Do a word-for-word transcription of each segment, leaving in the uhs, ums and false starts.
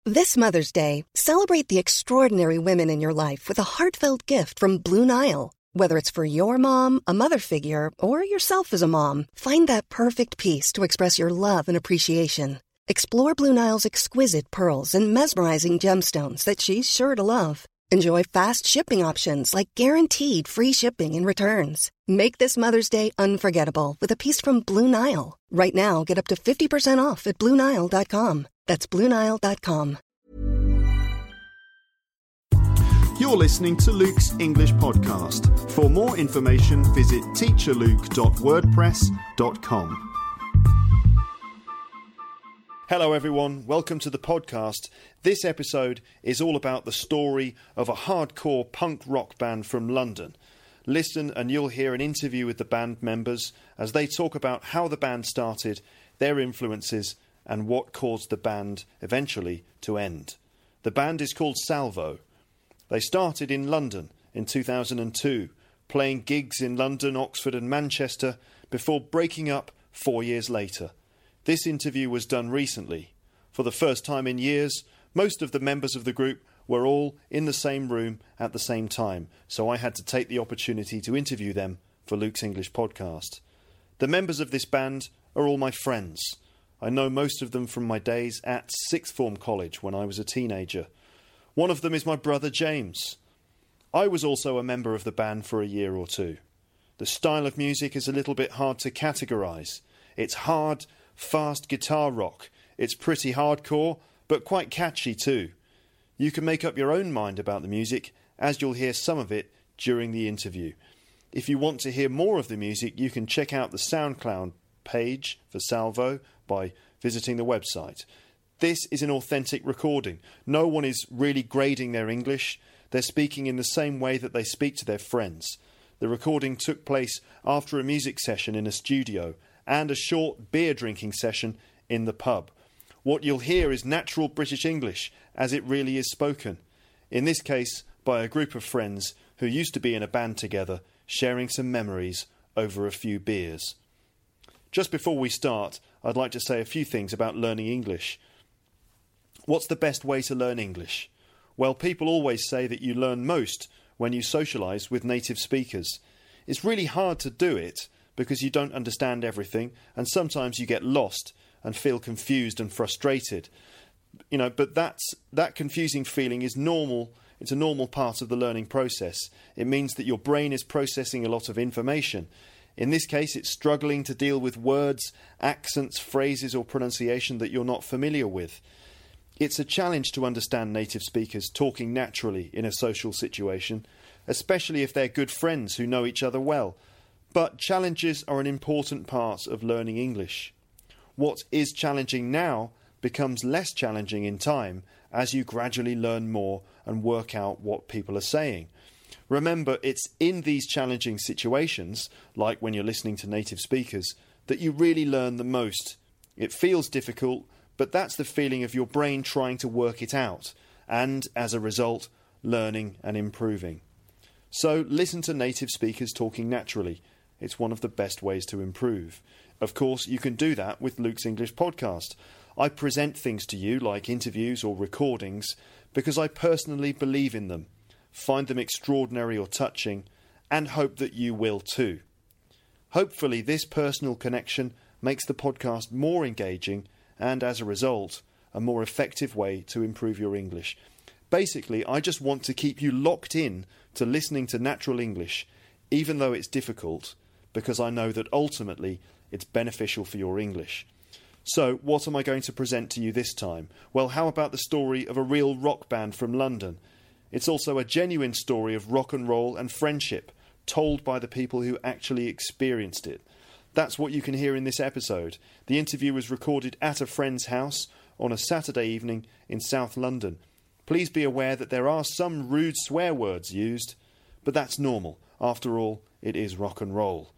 This Mother's Day, celebrate the extraordinary women in your life with a heartfelt gift from Blue Nile. Whether it's for your mom, a mother figure, or yourself as a mom, find that perfect piece to express your love and appreciation. Explore Blue Nile's exquisite pearls and mesmerizing gemstones that she's sure to love. Enjoy fast shipping options like guaranteed free shipping and returns. Make this Mother's Day unforgettable with a piece from Blue Nile. Right now, get up to fifty percent off at Blue Nile dot com. That's Blue Nile dot com. You're listening to Luke's English Podcast. For more information, visit teacher luke dot wordpress dot com. Hello everyone, welcome to the podcast. This episode is all about the story of a hardcore punk rock band from London. Listen and you'll hear an interview with the band members as they talk about how the band started, their influences, and what caused the band eventually to end. The band is called Salvo. They started in London in two thousand two, playing gigs in London, Oxford and Manchester before breaking up four years later. This interview was done recently. For the first time in years, most of the members of the group were all in the same room at the same time, so I had to take the opportunity to interview them for Luke's English Podcast. The members of this band are all my friends. I know most of them from my days at sixth form college when I was a teenager. One of them is my brother James. I was also a member of the band for a year or two. The style of music is a little bit hard to categorise. It's hard, fast guitar rock. It's pretty hardcore, but quite catchy too. You can make up your own mind about the music, as you'll hear some of it during the interview. If you want to hear more of the music, you can check out the SoundCloud page for Salvo by visiting the website. This is an authentic recording. No one is really grading their English. They're speaking in the same way that they speak to their friends. The recording took place after a music session in a studio and a short beer drinking session in the pub. What you'll hear is natural British English as it really is spoken. In this case, by a group of friends who used to be in a band together, sharing some memories over a few beers. Just before we start, I'd like to say a few things about learning English. What's the best way to learn English? Well, people always say that you learn most when you socialise with native speakers. It's really hard to do it because you don't understand everything and sometimes you get lost and feel confused and frustrated. You know, but that's that confusing feeling is normal. It's a normal part of the learning process. It means that your brain is processing a lot of information. In this case, it's struggling to deal with words, accents, phrases or pronunciation that you're not familiar with. It's a challenge to understand native speakers talking naturally in a social situation, especially if they're good friends who know each other well. But challenges are an important part of learning English. What is challenging now becomes less challenging in time as you gradually learn more and work out what people are saying. Remember, it's in these challenging situations, like when you're listening to native speakers, that you really learn the most. It feels difficult, but that's the feeling of your brain trying to work it out, and, as a result, learning and improving. So, listen to native speakers talking naturally. It's one of the best ways to improve. Of course, you can do that with Luke's English Podcast. I present things to you, like interviews or recordings, because I personally believe in them, find them extraordinary or touching, and hope that you will too. Hopefully this personal connection makes the podcast more engaging and, as a result, a more effective way to improve your English. Basically, I just want to keep you locked in to listening to natural English, even though it's difficult, because I know that ultimately it's beneficial for your English. So, what am I going to present to you this time? Well, how about the story of a real rock band from London? It's also a genuine story of rock and roll and friendship, told by the people who actually experienced it. That's what you can hear in this episode. The interview was recorded at a friend's house on a Saturday evening in South London. Please be aware that there are some rude swear words used, but that's normal. After all, it is rock and roll.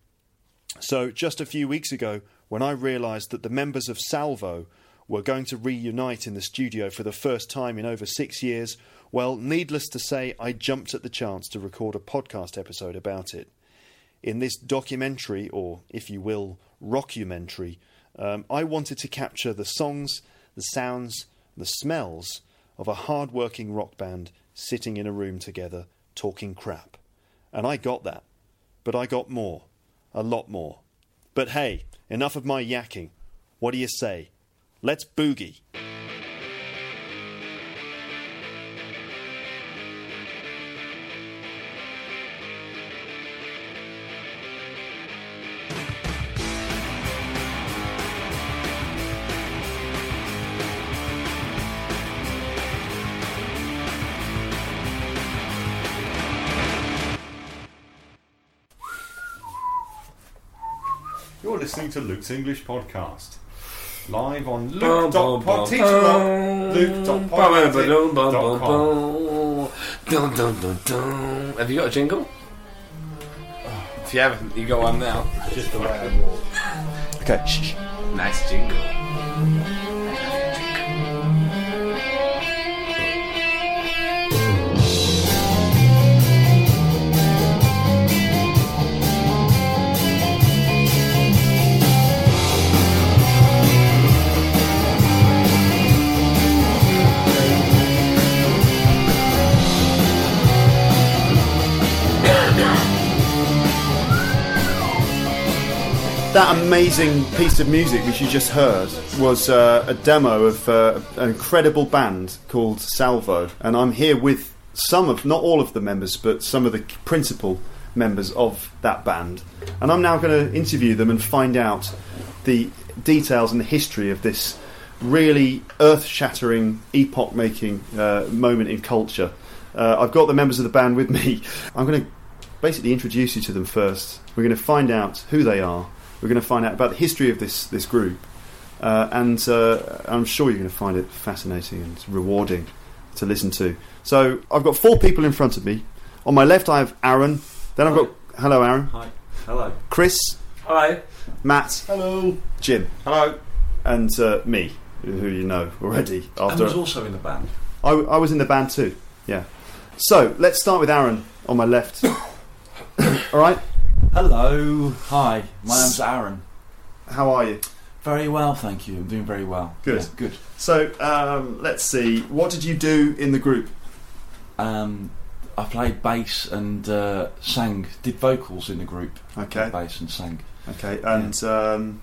So, just a few weeks ago, when I realised that the members of Salvo were going to reunite in the studio for the first time in over six years, well, needless to say, I jumped at the chance to record a podcast episode about it. In this documentary, or if you will, rockumentary, um, I wanted to capture the songs, the sounds, the smells of a hard-working rock band sitting in a room together talking crap. And I got that. But I got more. A lot more. But hey, enough of my yakking. What do you say? Let's boogie. You're listening to Luke's English Podcast, live on luke dot pod teach blog, luke dot podmatic dot com. Have you got a jingle? If you haven't, you got one now. Just the way I walk. Okay, shh. Nice jingle. That amazing piece of music which you just heard was uh, a demo of uh, an incredible band called Salvo, and I'm here with some of, not all of the members, but some of the principal members of that band, and I'm now going to interview them and find out the details and the history of this really earth-shattering, epoch-making uh, moment in culture. Uh, I've got the members of the band with me. I'm going to basically introduce you to them first. We're going to find out who they are. We're going to find out about the history of this, this group, uh, and uh, I'm sure you're going to find it fascinating and rewarding to listen to. So I've got four people in front of me. On my left I have Aaron, then I've Hi. got... Hello Aaron. Hi. Hello. Chris. Hi. Matt. Hello. Jim. Hello. And uh, me, who you know already. I After was also in the band. I, I was in the band too, yeah. So let's start with Aaron on my left. Alright, Hello. Hi. My name's Aaron. how are you? Very well, thank you. I'm doing very well. Good. Yeah, good. So um, let's see, what did you do in the group? Um, I played bass and uh, sang, did vocals in the group. Okay. Played bass and sang. Okay, and um,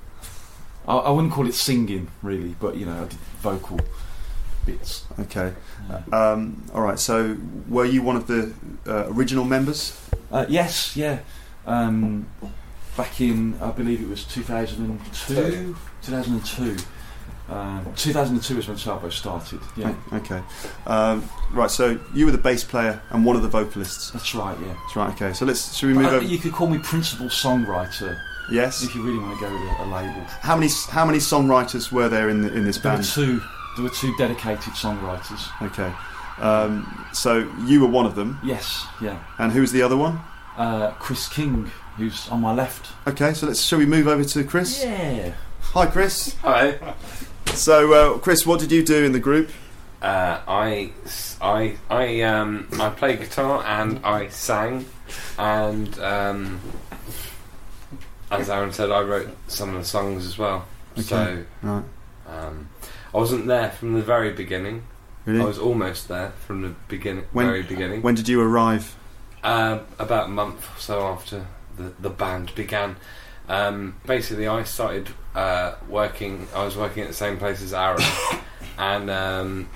I, I wouldn't call it singing, really, but, you know, I did vocal bits. okay. Yeah. Um, alright, so were you one of the uh, original members? Uh, yes, yeah. Um, back in, I believe it was two thousand two. two thousand two. Um, two thousand two is when Salvo started. Yeah, Okay. Um, right, so you were the bass player and one of the vocalists. that's right. Yeah. That's right, okay. So let's, should we move Uh, over? you could call me principal songwriter Yes. if you really want to go with a, a label. How many how many songwriters were there in the, in this There were band? two. There were two dedicated songwriters. Okay. Um, so you were one of them, Yes. Yeah. and who was the other one? Uh, Chris King, who's on my left. Okay, so let's shall we move over to Chris? Yeah. Hi, Chris. Hi. So, uh, Chris, what did you do in the group? Uh, I, I, I, um, I played guitar and I sang, and um, as Aaron said, I wrote some of the songs as well. Okay. So Right. um, I wasn't there from the very beginning. Really? I was almost there from the beginning, When- very beginning. When did you arrive? Uh, about a month or so after the, the band began. Um, basically, I started uh, working. I was working at the same place as Aaron, and um,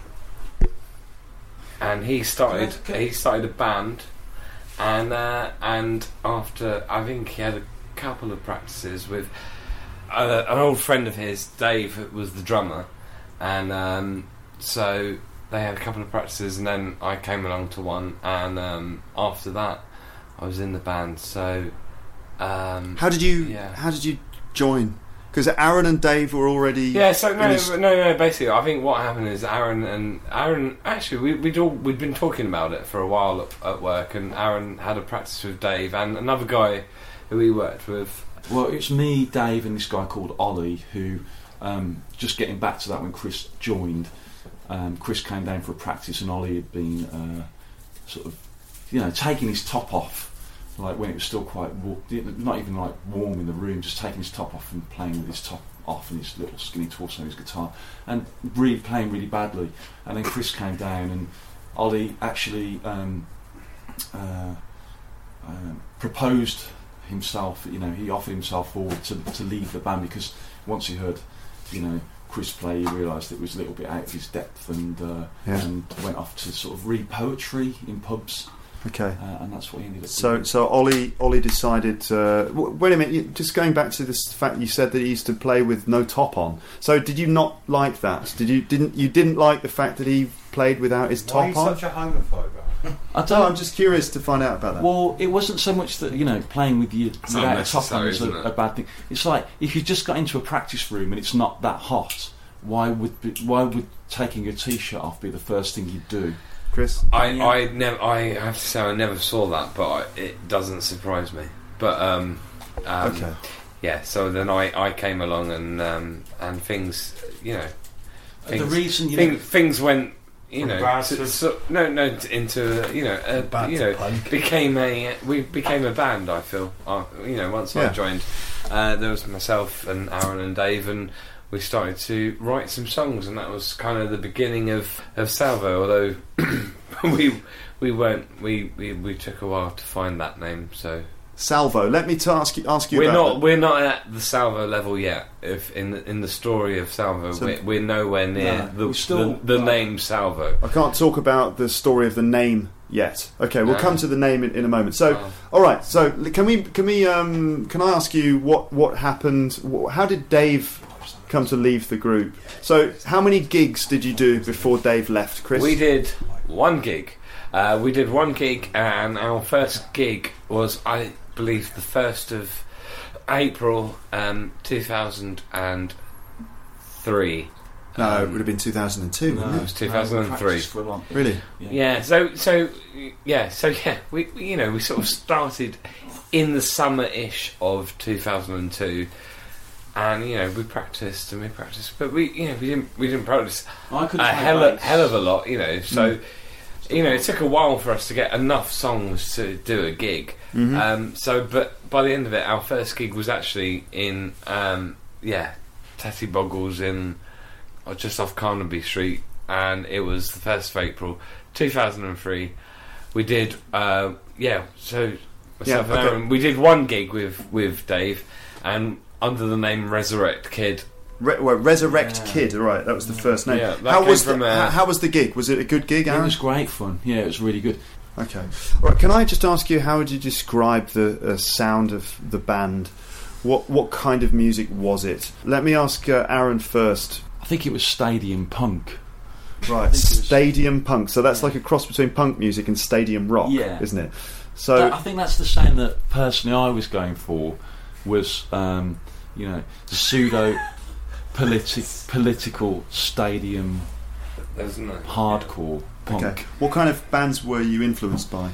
and he started. He started a band, and uh, and after I think he had a couple of practices with uh, an old friend of his, Dave, who was the drummer, and um, so. They had a couple of practices, and then I came along to one, and um, after that, I was in the band. So, um, How did you Yeah. How did you join? Because Aaron and Dave were already. yeah. So no, in his- no, no. Basically, I think what happened is Aaron and Aaron. Actually, we, we'd all we'd been talking about it for a while at, at work, and Aaron had a practice with Dave and another guy who he worked with. Well, it's me, Dave, and this guy called Ollie, who, um, just getting back to that when Chris joined, um, Chris came down for a practice and Ollie had been uh, sort of, you know, taking his top off like when it was still quite wa- not even like warm in the room, just taking his top off and playing with his top off and his little skinny torso and his guitar, and really playing really badly. And then Chris came down, and Ollie actually um, uh, uh, proposed himself. You know, he offered himself forward to to leave the band, because once he heard, you know, Chris play, he realised it was a little bit out of his depth, and uh, yeah. and went off to sort of read poetry in pubs. Okay, uh, and that's what he ended up so doing. so Ollie Ollie decided uh, w- wait a minute, you, just going back to this fact, you said that he used to play with no top on. So did you not like that? Did you didn't you didn't like the fact that he played without his top Why are you on? such a homophobe? I don't No, I'm just curious to find out about that. Well, it wasn't so much that, you know, playing with you It's without a top on unnecessary, is isn't a, it? a bad thing. It's like if you just got into a practice room and it's not that hot, why would be, why would taking your t-shirt off be the first thing you'd do? Chris? I, Yeah. I never. I have to say, I never saw that, but I, it doesn't surprise me. But um, um, Okay. yeah. So then I, I came along, and um, and things, you know, things, the reason you thing, know, things went, you From know, bad to, to- so, no, no, t- into uh, you know, a, Bad you to know, punk. became a we became a band. I feel, uh, you know, once Yeah. I joined, uh, there was myself and Aaron and Dave, and we started to write some songs, and that was kind of the beginning of, of Salvo. Although we we weren't, we, we, we took a while to find that name. So Salvo. Let me t- ask you ask you we're about not the- we're not at the Salvo level yet. If in the, in the story of Salvo, So- we're, we're nowhere near No, the, we're still- the the name Salvo. I can't talk about the story of the name yet. Okay, we'll No. come to the name in, in a moment. So, Oh. all right. So, l- can we can we um, can I ask you what what happened? Wh- How did Dave come to leave the group? So, how many gigs did you do before Dave left, Chris? We did one gig. Uh, we did one gig, and our first gig was, I believe, the first of April, um, two thousand and three. No, it would have been two thousand two. no, wouldn't it was it? two thousand three. no, practice for a long- Really? Yeah, so so yeah, so yeah, we we, you know we sort of started in the summer-ish of two thousand two, and you know we practiced and we practiced, but we you know we didn't we didn't practice I could a play hell of, bass. hell of a lot, you know. So Mm. you know it took a while for us to get enough songs to do a gig. Mhm. Um, so, but by the end of it, our first gig was actually in um, yeah, Tatty Boggles in or just off Carnaby Street, and it was the first of April, two thousand and three. We did uh, yeah, so myself Yeah, and okay. Aaron, we did one gig with with Dave, and under the name Resurrect Kid. Re- well, Resurrect Yeah. Kid. All right, that was the first name. Yeah, that how came was the, from, uh, how, how was the gig? Was it a good gig, It Aaron? was great fun. Yeah, it was really good. Okay. All right. Can I just ask you, how would you describe the uh, sound of the band? What what kind of music was it? Let me ask uh, Aaron first. I think it was stadium punk. Right. think it was- Stadium punk. So that's Yeah. like a cross between punk music and stadium rock, Yeah. isn't it? So That- I think that's the sound that personally I was going for. Was um, you know, the pseudo politi- political stadium Isn't it? hardcore punk. okay. What kind of bands were you influenced by?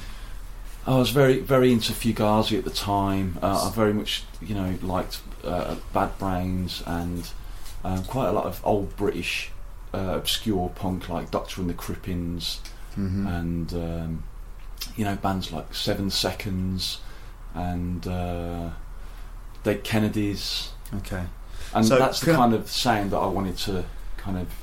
I was very, very into Fugazi at the time. Uh, I very much, you know, liked uh, Bad Brains and um, quite a lot of old British uh, obscure punk like Doctor and the Crippins Mm-hmm. and um, you know, bands like Seven Seconds and uh, Dead Kennedys. Okay. And So that's the can I- kind of sound that I wanted to kind of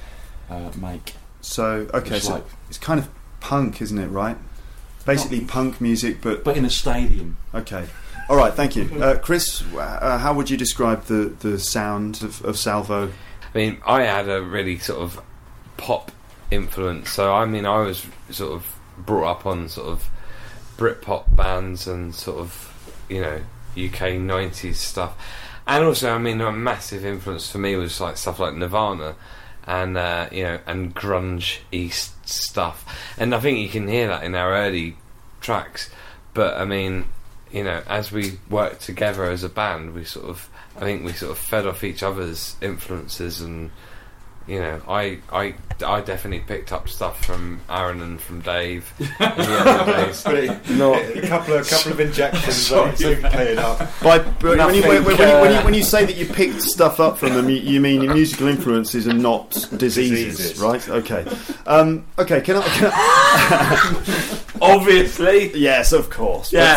uh, make. So okay. It's So like, it's kind of punk, isn't it? Right. Basically punk music, but but in a stadium. okay. All right. Thank you, uh, Chris. Uh, how would you describe the the sound of, of Salvo? I mean, I had a really sort of pop influence. So, I mean, I was sort of brought up on sort of Britpop bands and sort of, you know, U K nineties stuff. And also, I mean, a massive influence for me was like stuff like Nirvana and, uh, you know, and grunge East stuff. And I think you can hear that in our early tracks. But, I mean, you know, as we worked together as a band, we sort of, I think we sort of fed off each other's influences, and you know, I, I, I definitely picked up stuff from Aaron and from Dave in the other days. Not, A couple of couple of injections so you cleared up. By, but when, you, Nothing, when, when, you, when, you, uh, when you say that you picked stuff up from them, you, you mean your musical influences and not diseases, Diseases. right? Okay. Um, okay. Can I? Can I obviously. yes, of course. Yeah. But,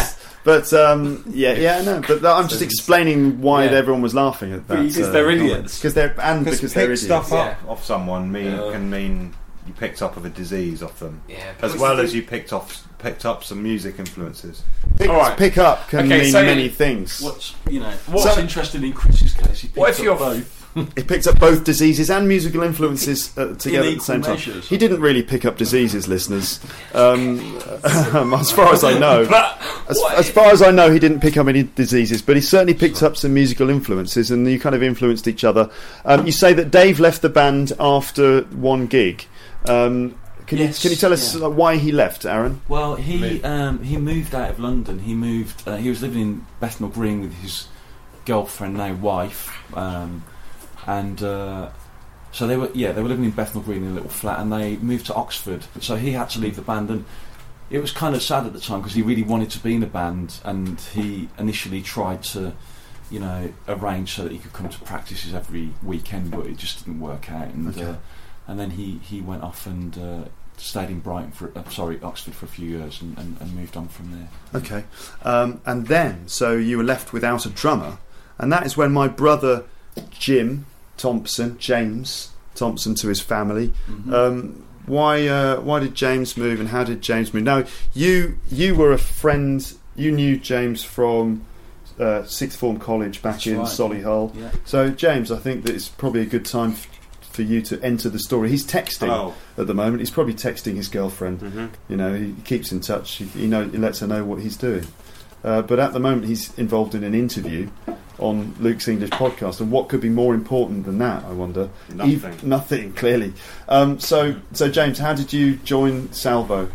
But um, yeah, yeah, no. But I'm just explaining why Yeah. everyone was laughing at that. Because they're idiots. Because they're and Because because they're pick idiots. stuff up Yeah. off someone mean, Yeah. can mean you picked up of a disease off them, Yeah, as because well the- as you picked off picked up some music influences. Pick, All right. pick up can Okay, mean so- many things. What's you know? What- What's So- interesting in Chris's case? He What picked if up you're- both. He picked up both diseases and musical influences uh, together at the equal same time. measures. He didn't really pick up diseases, listeners. Um, as far as I know, But as, what as if- far as I know, he didn't pick up any diseases, but he certainly picked up some musical influences, and you kind of influenced each other. Um, you say that Dave left the band after one gig. Um, can Yes, you can you tell us yeah. uh, why he left, Aaron? Well, he Move. um, he moved out of London. He moved. Uh, he was living in Bethnal Green with his girlfriend, now wife, um, and uh, so they were. Yeah, they were living in Bethnal Green in a little flat, and they moved to Oxford. So he had to leave the band, and it was kind of sad at the time because he really wanted to be in a band, and he initially tried to, you know, arrange so that he could come to practices every weekend, but it just didn't work out. And Okay. uh, and then he, he went off and uh, stayed in Brighton for uh, sorry Oxford for a few years and, and, and moved on from there. Okay, um, and then so you were left without a drummer, and that is when my brother Jim Thompson, James Thompson, to his family. Mm-hmm. Um, why uh, why did James move, and how did James move? Now you you were a friend. You knew James from uh, sixth form college back That's in right. Solihull. Yeah. So James, I think that it's probably a good time f- for you to enter the story. He's texting Oh. at the moment. He's probably texting his girlfriend. Mhm. You know, he keeps in touch. He, he know he lets her know what he's doing. Uh, but at the moment, he's involved in an interview on Luke's English podcast. And what could be more important than that? I wonder. Nothing. Eve- nothing. Clearly. Um, so, so James, how did you join Salvo?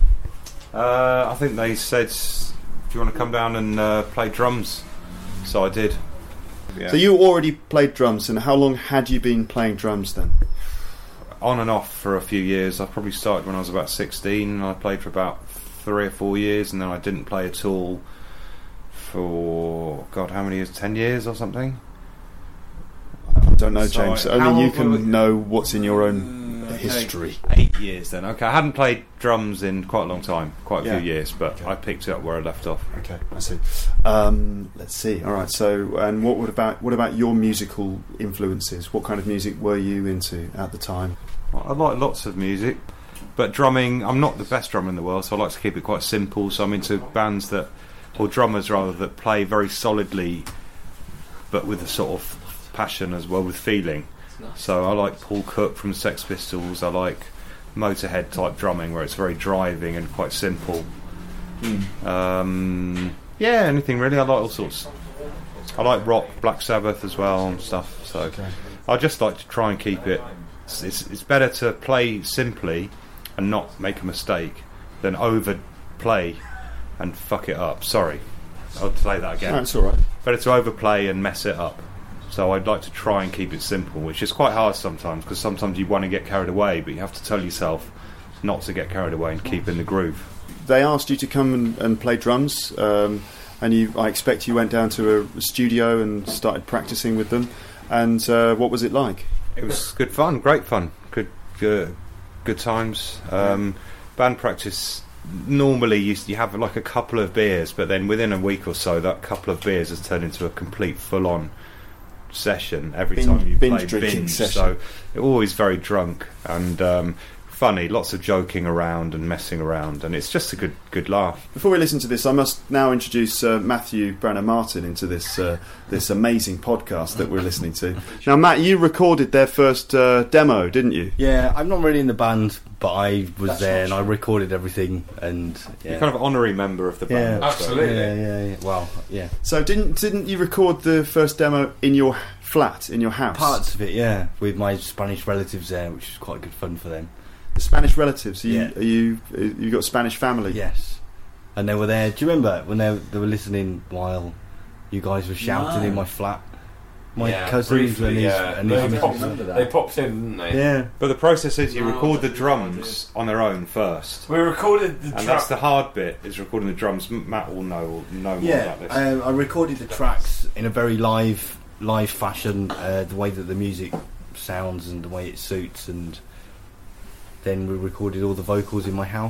Uh, I think they said, "Do you want to come down and uh, play drums?" So I did. Yeah. So you already played drums, and how long had you been playing drums then? On and off for a few years. I probably started when I was about sixteen, and I played for about three or four years, and then I didn't play at all for God, how many years? Ten years or something. I don't know, So James. I- Only how you long can were we- know what's in your own Okay. history. Eight years then. Okay, I hadn't played drums in quite a long time, quite a Yeah. few years, but Okay. I picked it up where I left off. Okay, I see. Um, let's see. All right. So, and what would about what about your musical influences? What kind of music were you into at the time? I like lots of music, but drumming, I'm not the best drummer in the world, so I like to keep it quite simple. So I'm into bands that, or drummers rather, that play very solidly, but with a sort of passion as well, with feeling. So I like Paul Cook from Sex Pistols. I like Motorhead type drumming, where it's very driving and quite simple. Um, yeah, anything really. I like all sorts. I like rock, Black Sabbath as well and stuff. So Okay. I just like to try and keep it. It's, it's, it's better to play simply and not make a mistake than overplay and fuck it up. Sorry, I'll say that again. That's all right. Better to overplay and mess it up. So I'd like to try and keep it simple, which is quite hard sometimes, because sometimes you want to get carried away, but you have to tell yourself not to get carried away and keep in the groove. They asked you to come and, and play drums, um, and you. I expect you went down to a studio and started practicing with them. And uh, what was it like? It was good fun, great fun, good, good, good times. Um, band practice. Normally, you, you have like a couple of beers, but then within a week or so, that couple of beers has turned into a complete full-on session every Binge- time you binge play drinking binge. session. So you're always very drunk and um, funny, lots of joking around and messing around, and it's just a good, good laugh. Before we listen to this, I must now introduce uh, Matthew Branner Martin into this uh, this amazing podcast that we're listening to. Now, Matt, you recorded their first uh, demo, didn't you? Yeah, I'm not really in the band, but I was That's there not and I true. recorded everything. And yeah, You're kind of honorary member of the band. Yeah. so- Absolutely. yeah, yeah, yeah. Well, yeah, So, didn't didn't you record the first demo in your flat, in your house? parts of it, yeah, with my Spanish relatives there, which was quite good fun for them. The Spanish relatives. Are you, Yeah. are you uh, you got Spanish family? Yes, and they were there. Do you remember when they they were listening while you guys were shouting No. in my flat? My Yeah, cousins briefly, and his, yeah. and They his popped- remember that. They popped in, didn't they? yeah. But the process is you No, record the I drums on their own first. We recorded the And track. that's the hard bit, is recording the drums. M- Matt will know, know more Yeah, about this. um, I recorded the tracks in a very live, live fashion. Uh, the way that the music sounds and the way it suits, and then we recorded all the vocals in my house.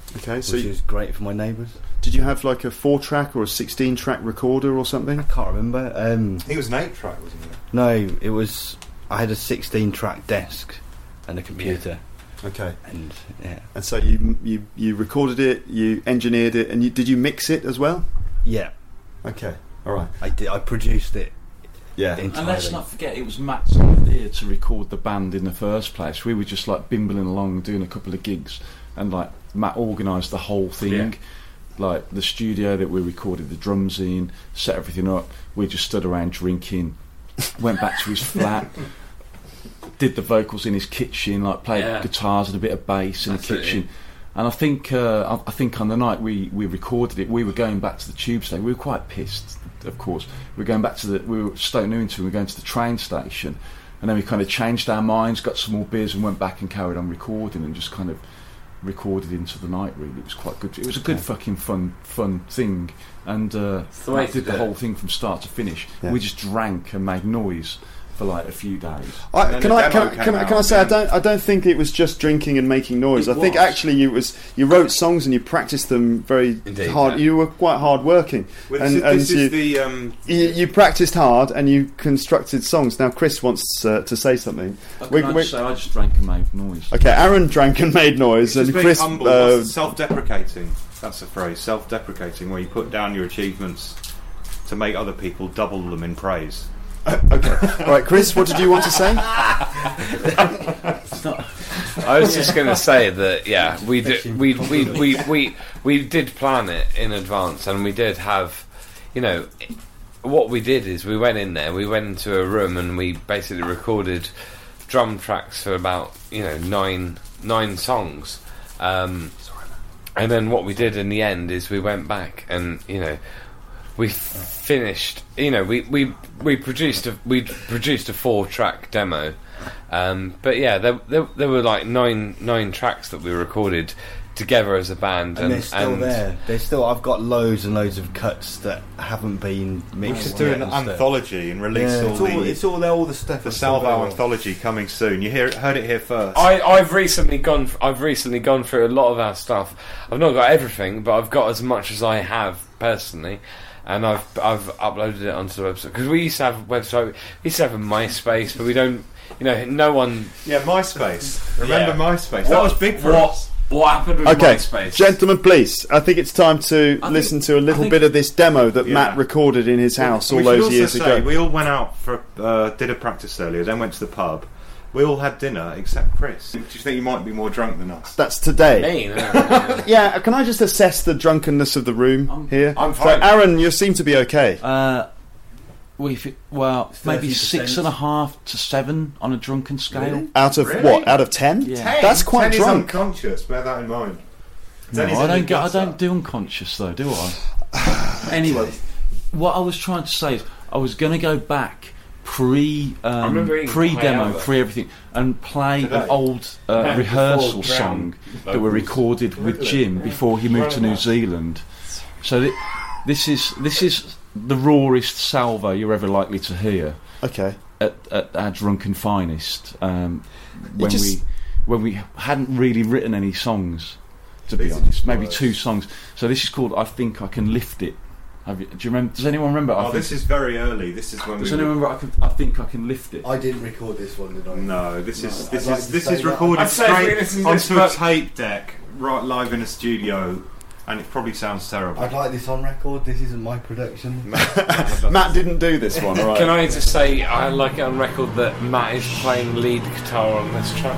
Okay, so which you, is great for my neighbours. did you have like a four-track or a sixteen-track recorder or something? I can't remember. Um, He was an eight track, wasn't he? no, it was. I had a sixteen-track desk and a computer, Okay, and yeah, and so you you you recorded it, you engineered it, and you, did you mix it as well? yeah. Okay, all right. I did. I produced it. Yeah, entirely. And let's not forget, it was Matt's idea to record the band in the first place. We were just like bimbling along, doing a couple of gigs, and like Matt organised the whole thing. Yeah. Like the studio that we recorded the drums in, set everything up. We just stood around drinking, went back to his flat, did the vocals in his kitchen, like played Yeah. guitars and a bit of bass in That's the it, kitchen. And I think uh, I, I think on the night we, we recorded it, we were going back to the tube station. We were quite pissed, of course. We were going back to the we were Stoke Newington. We were going to the train station, and then we kind of changed our minds, got some more beers, and went back and carried on recording, and just kind of recorded into the night. Really, it was quite good. It was a good fucking fun fun thing, and uh, the way Matt to did the do it. whole thing from start to finish. Yeah. We just drank and made noise for like a few days. I, then can, the I, can, demo I, came can, I, can I out, say I yeah. don't I don't think it was just drinking and making noise. It I think was. actually you was you wrote songs and you practiced them very Indeed, hard. yeah. You were quite hard working, Well, and, this, and this you, is the um, you you practiced hard and you constructed songs. Now Chris wants uh, to say something. But We- can I we- just say I just drank and made noise. Okay, Aaron drank and made noise, just and being Chris. humble. Uh, What's self-deprecating. That's the phrase. Self-deprecating, where you put down your achievements to make other people double them in praise. okay, all right, Chris. What did you want to say? I was just going to say that, yeah, we did, we, we, we, we, we did plan it in advance, and we did have, you know, what we did is we went in there, we went into a room, and we basically recorded drum tracks for about, you know, nine nine songs. Um, and then what we did in the end is we went back and, you know, we finished. You know, we, we, we produced a we produced a four track demo, um, but yeah, there, there there were like nine nine tracks that we recorded together as a band, And, and, they're still and there. They're still. I've got loads and loads of cuts that haven't been We mixed. should do yet an and stuff. anthology and release Yeah, all it's all, the it's all there. All the stuff. the is still Salvo there. anthology coming soon. You hear heard it here first. I, I've recently gone. I've recently gone through a lot of our stuff. I've not got everything, but I've got as much as I have personally, and I've I've uploaded it onto the website because we used to have a website. We used to have a MySpace, but we don't. You know, no one. yeah, MySpace. Remember Yeah. MySpace? That was big for what, us. What happened with Okay, MySpace? gentlemen, please. I think it's time to I listen think- to a little I think- bit of this demo that Yeah. Matt recorded in his house all We should those also years say, ago. We all went out for uh, did a practice earlier, then went to the pub. We all had dinner except Chris. Do you think you might be more drunk than us? That's today. Me, no, no, no. Yeah, can I just assess the drunkenness of the room I'm- here? I'm So, fine. Aaron, you seem to be okay. Uh, we well maybe thirty six percent. and a half to seven on a drunken scale. Out of Really? what? Out of ten? Yeah. That's quite Ten drunk. is unconscious. Bear that in mind. No, Ten is I in don't the get. I gutter. don't do unconscious though, do I? Anyway, what I was trying to say is I was going to go back pre um, remember eating pre demo, paella. pre everything, and play Today? an old uh, Yeah, rehearsal before song ground that were vocals. recorded with Jim before he moved to New Zealand. So th- this is this is the rawest salvo you're ever likely to hear Okay. at, at our drunken finest. Um, when just- we when we hadn't really written any songs, to be These are honest, just maybe words. two songs. So this is called "I Think I Can Lift It." Have you, do you remember? Does anyone remember? I Oh, think, this is very early. This is when does we. anyone remember? I, can, I think I can lift it. I didn't record this one, did I? No, this is No, this I'd like is to this say is that. recorded I'd say if we straight listen to this, onto a but- tape deck, right live in a studio, and it probably sounds terrible. I'd like this on record. This isn't my production. Matt didn't do this one, alright. Can I just say I like it on record that Matt is playing lead guitar on this track?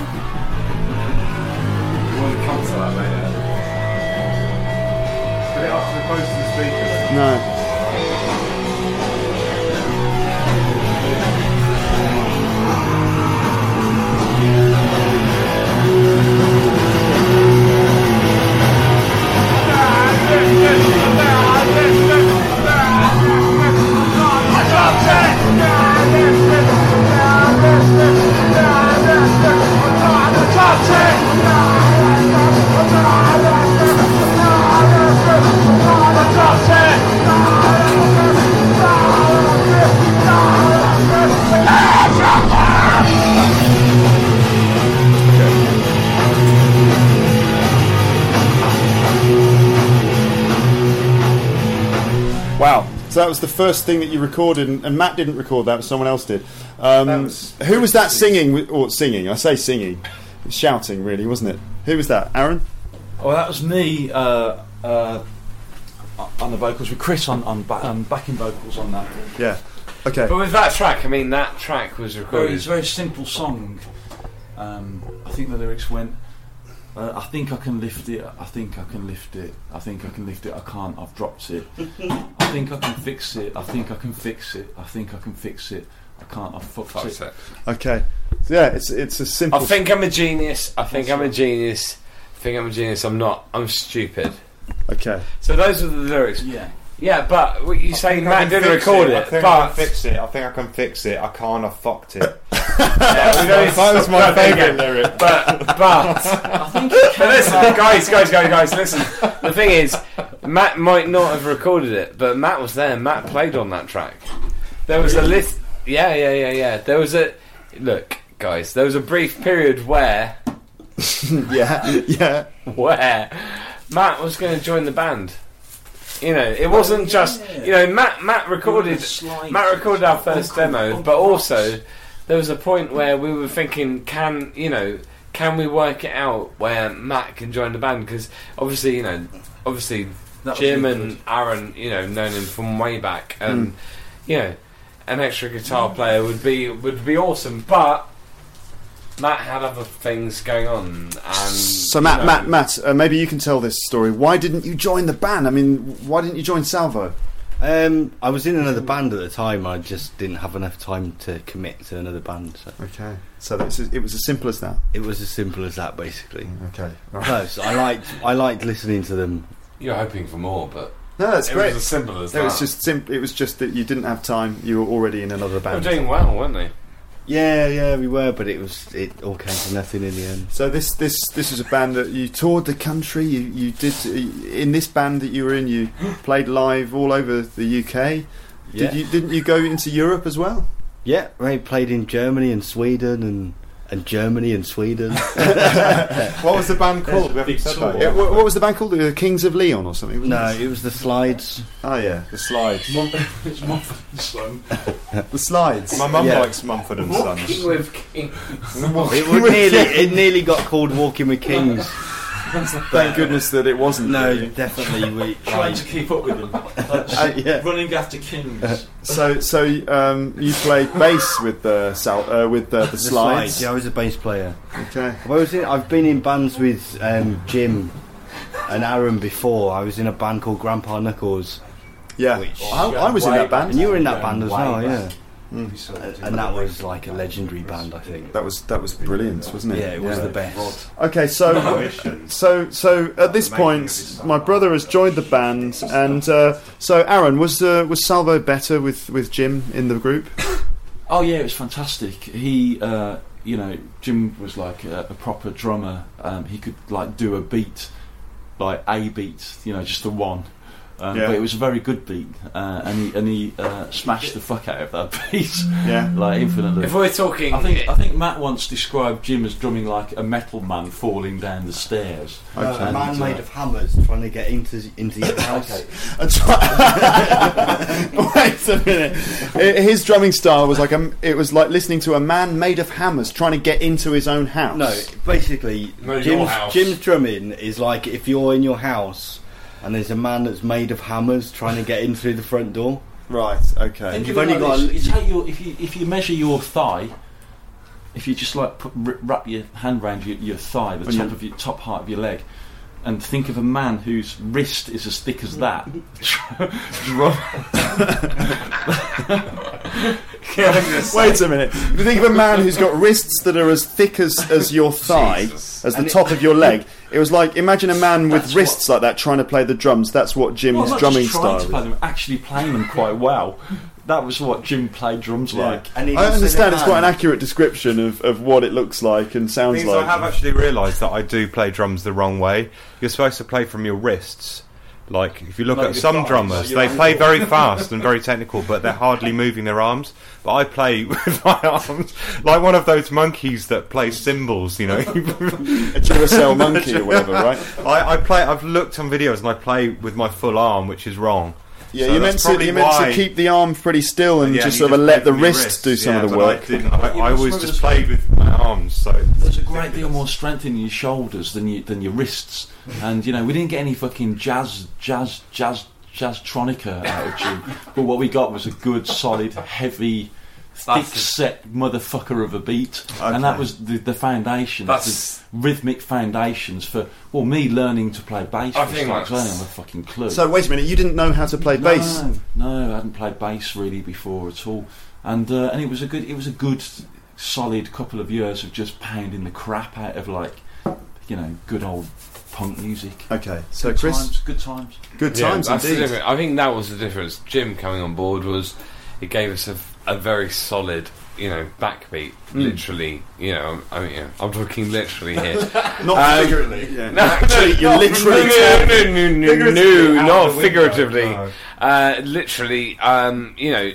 We'll come to that later. Put it up to the close to the speaker. No. Top ten! So that was the first thing that you recorded, and, and Matt didn't record that, but someone else did. Um, That was- who was that singing? with- Or singing? I say singing, shouting, really, wasn't it? Who was that? Aaron? Oh, that was me uh, uh, on the vocals with Chris on, on ba- um, backing vocals on that. Yeah. Okay. But with that track, I mean, that track was Very, recorded. it's a very simple song. Um, I think the lyrics went. Uh, I think I can lift it. I think I can lift it. I think I can lift it. I can't. I've dropped it. I think I can fix it. I think I can fix it. I think I can fix it. I can't. I've fucked Fuck's it. it. Okay. So yeah, it's it's a simple. I think I'm a genius. I think I'm a genius. I think I'm a genius. I'm not. I'm stupid. Okay. So those are the lyrics. Yeah. Yeah, but what you say, think I Matt can didn't fix record I it, think I but can fix it. I think I can fix it. I can't. I fucked it. yeah, we don't That was my stop favourite again. lyric. But but I think it but came listen, out- guys, guys, guys, guys, listen. The thing is, Matt might not have recorded it, but Matt was there. Matt played on that track. There was a list. Yeah, yeah, yeah, yeah. There was a look, guys. There was a brief period where Yeah. Yeah. where Matt was going to join the band. You know, it wasn't just you know Matt. Matt recorded. Slight- Matt recorded our first Uncle- demo, Uncle but Ross. also there was a point where we were thinking, can you know, can we work it out where Matt can join the band? Because obviously, you know, obviously That was Jim really and good. Aaron, you know, known him from way back, and you know, an extra guitar player would be would be awesome, but Matt had other things going on, and So you Matt, know, Matt, Matt, uh, maybe you can tell this story. Why didn't you join the band? I mean, why didn't you join Salvo? Um, I was in another band at the time. I just didn't have enough time to commit to another band. So Okay. So that's, it was as simple as that. it was as simple as that, basically. Okay. No, so I liked I liked listening to them. you're hoping for more, but No, that's it great. was as simple as It that. was just sim- It was just that you didn't have time. You were already in another they were band. doing well, weren't they? Yeah, yeah, we were, but it was it all came to nothing in the end. So this this this was a band that you toured the country. You you did in this band that you were in. You played live all over the U K. Yeah, Did you didn't you go into Europe as well? yeah, we played in Germany and Sweden and and Germany and Sweden. What was the band called? We haven't Big said tour. that Yeah, yet. what, what was the band called? The Kings of Leon or something? wasn't No, it? it was the Slides. Oh yeah, the Slides. It's Mumford and Son. The Slides. My mum Yeah. likes Mumford and Sons. With King. It was nearly it nearly got called Walking with Kings. Thank goodness that it wasn't. No, really. definitely we. Trying to keep up with them. Like, Uh, yeah. Running after kings. So so um, you played bass with the Sal- uh, with uh, the, The Slides. Slides. Yeah, I was a bass player. Okay. Well, I was in, I've been in bands with um, Jim and Aaron before. I was in a band called Grandpa Knuckles, Yeah. Which- I, I was in that band. and you were in that Going band as way well, back. yeah. And, and that was like a legendary band, I think. That was that was brilliant, wasn't it? Yeah, it was the best. Okay, so so so at this point, my brother has joined the band, and uh, so Aaron, was uh, was Salvo better with, with Jim in the group? Oh yeah, it was fantastic. He, uh, you know, Jim was like a, a proper drummer. Um, he could like do a beat, like a beat, you know, just the one. Um, Yeah. But it was a very good beat, uh, and he and he uh, smashed the fuck out of that beat, Yeah. like infinitely. If we're talking, I think I think Matt once described Jim as drumming like a metal man falling down the stairs. Uh, a Okay. man made of hammers trying to get into into your house. Okay. That's right. Wait a minute. I- His drumming style was like a, it was like listening to a man made of hammers trying to get into his own house. No, basically, No, your Jim's, house. Jim's drumming is like if you're in your house and there's a man that's made of hammers trying to get in through the front door. Right. Okay. And Think you've of it only like got this. a- It's how you, if you if you measure your thigh, if you just like put, r- wrap your hand around your, your thigh, the When top you- of your top height of your leg, and think of a man whose wrist is as thick as that. Drum. Wait a minute. If you think of a man who's got wrists that are as thick as, as your thigh, Jesus. as the And it- top of your leg, it was like imagine a man with That's wrists like that trying to play the drums. That's what Jim's Well, not drumming just trying style to play is. them, actually playing them quite well. That was what Jim played drums Yeah. like. And he I was in a understand it's quite an band. accurate description of, of what it looks like and sounds Things like. I have actually realised that I do play drums the wrong way. You're supposed to play from your wrists. Like, if you look Like at your some thighs, drummers, like your they play ankle. very fast and very technical, but they're hardly moving their arms. But I play with my arms like one of those monkeys that play cymbals, you know. a Duracell monkey or whatever, right? I, I play. I've looked on videos and I play with my full arm, which is wrong. Yeah, So you that's meant to probably you meant to why- keep the arm pretty still and Yeah, just you sort of just let play the with your wrists do some yeah, of the but work. I, didn't, I, You I must always remember just the- played with my arms, so There's a great deal more strength in your shoulders than you, than your wrists, and you know we didn't get any fucking jazz, jazz, jazz, jazztronica out of Jim, but what we got was a good, solid, heavy, thick set motherfucker of a beat, Okay. and that was the, the foundation, That's- the rhythmic foundations for well me learning to play bass. I for think starters. I that's- didn't have a fucking clue. So wait a minute, you didn't know how to play bass? No, no, I hadn't played bass really before at all, and uh, and it was a good, it was a good, solid couple of years of just pounding the crap out of like, you know, good old punk music. Okay, so Good Chris, times, good times. good Yeah, times that's the indeed. difference. I think that was the difference. Jim coming on board was it gave us a, a very solid, you know, backbeat. Literally, you know, I mean, yeah, I'm talking literally here. Not Um, figuratively. Yeah. No, Actually, no, you're no, literally no, no, no, no, no, Figuratively no, out not the window, figuratively. no. Uh, literally, um, you know,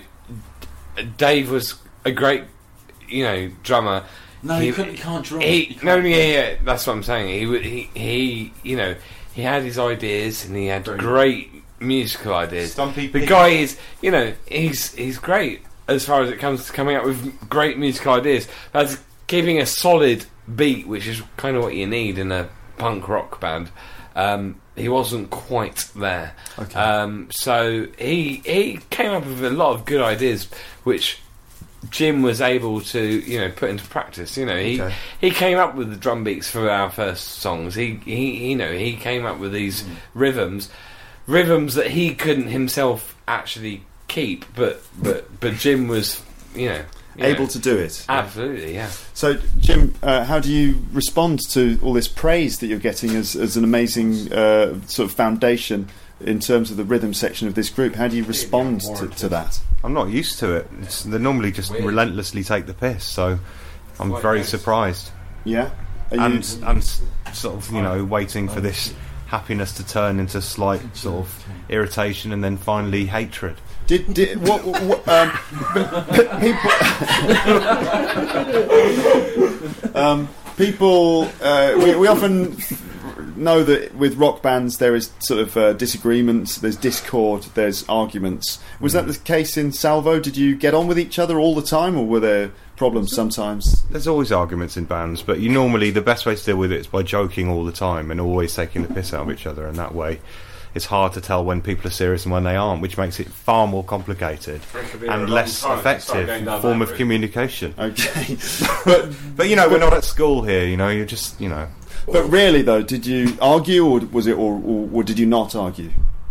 Dave was a great, you know, drummer. No, He- you, couldn't, you can't drum. He, You can't no, drum. yeah, yeah, that's what I'm saying. He, would- he, he, you know, he had his ideas and he had great musical ideas. Stumpy The Pig. guy is, you know, he's he's great as far as it comes to coming up with great musical ideas. That's keeping a solid beat, which is kind of what you need in a punk rock band. Um, he wasn't quite there. Okay. Um, so he he came up with a lot of good ideas, which Jim was able to, you know, put into practice. You know, he Okay. he came up with the drum beats for our first songs. He he you know he came up with these rhythms, rhythms that he couldn't himself actually keep, but but but Jim was, you know, you Able know, to do it. absolutely, yeah. So, Jim, uh, how do you respond to all this praise that you're getting as, as an amazing uh, sort of foundation in terms of the rhythm section of this group? How do you respond to, to that? I'm not used to it. It's, they normally just Weird. relentlessly take the piss, so I'm Quite very nice. surprised. Yeah? Are And, you, and s- sort of, you know, waiting for this happiness to turn into slight sort of irritation and then finally hatred. did, did what, what um, p- people um, people uh, we, we often know that with rock bands there is sort of uh, disagreements, there's discord, there's arguments. Was that the case in Salvo? Did you get on with each other all the time, or were there problems sometimes? There's always arguments in bands, but you normally, the best way to deal with it is by joking all the time and always taking the piss out of each other, and that way it's hard to tell when people are serious and when they aren't, which makes it far more complicated and less effective form of communication. Okay. but But you know, we're not at school here, you know, you're just, you know. but really though, did you argue, or was it, or, or, or did you not argue?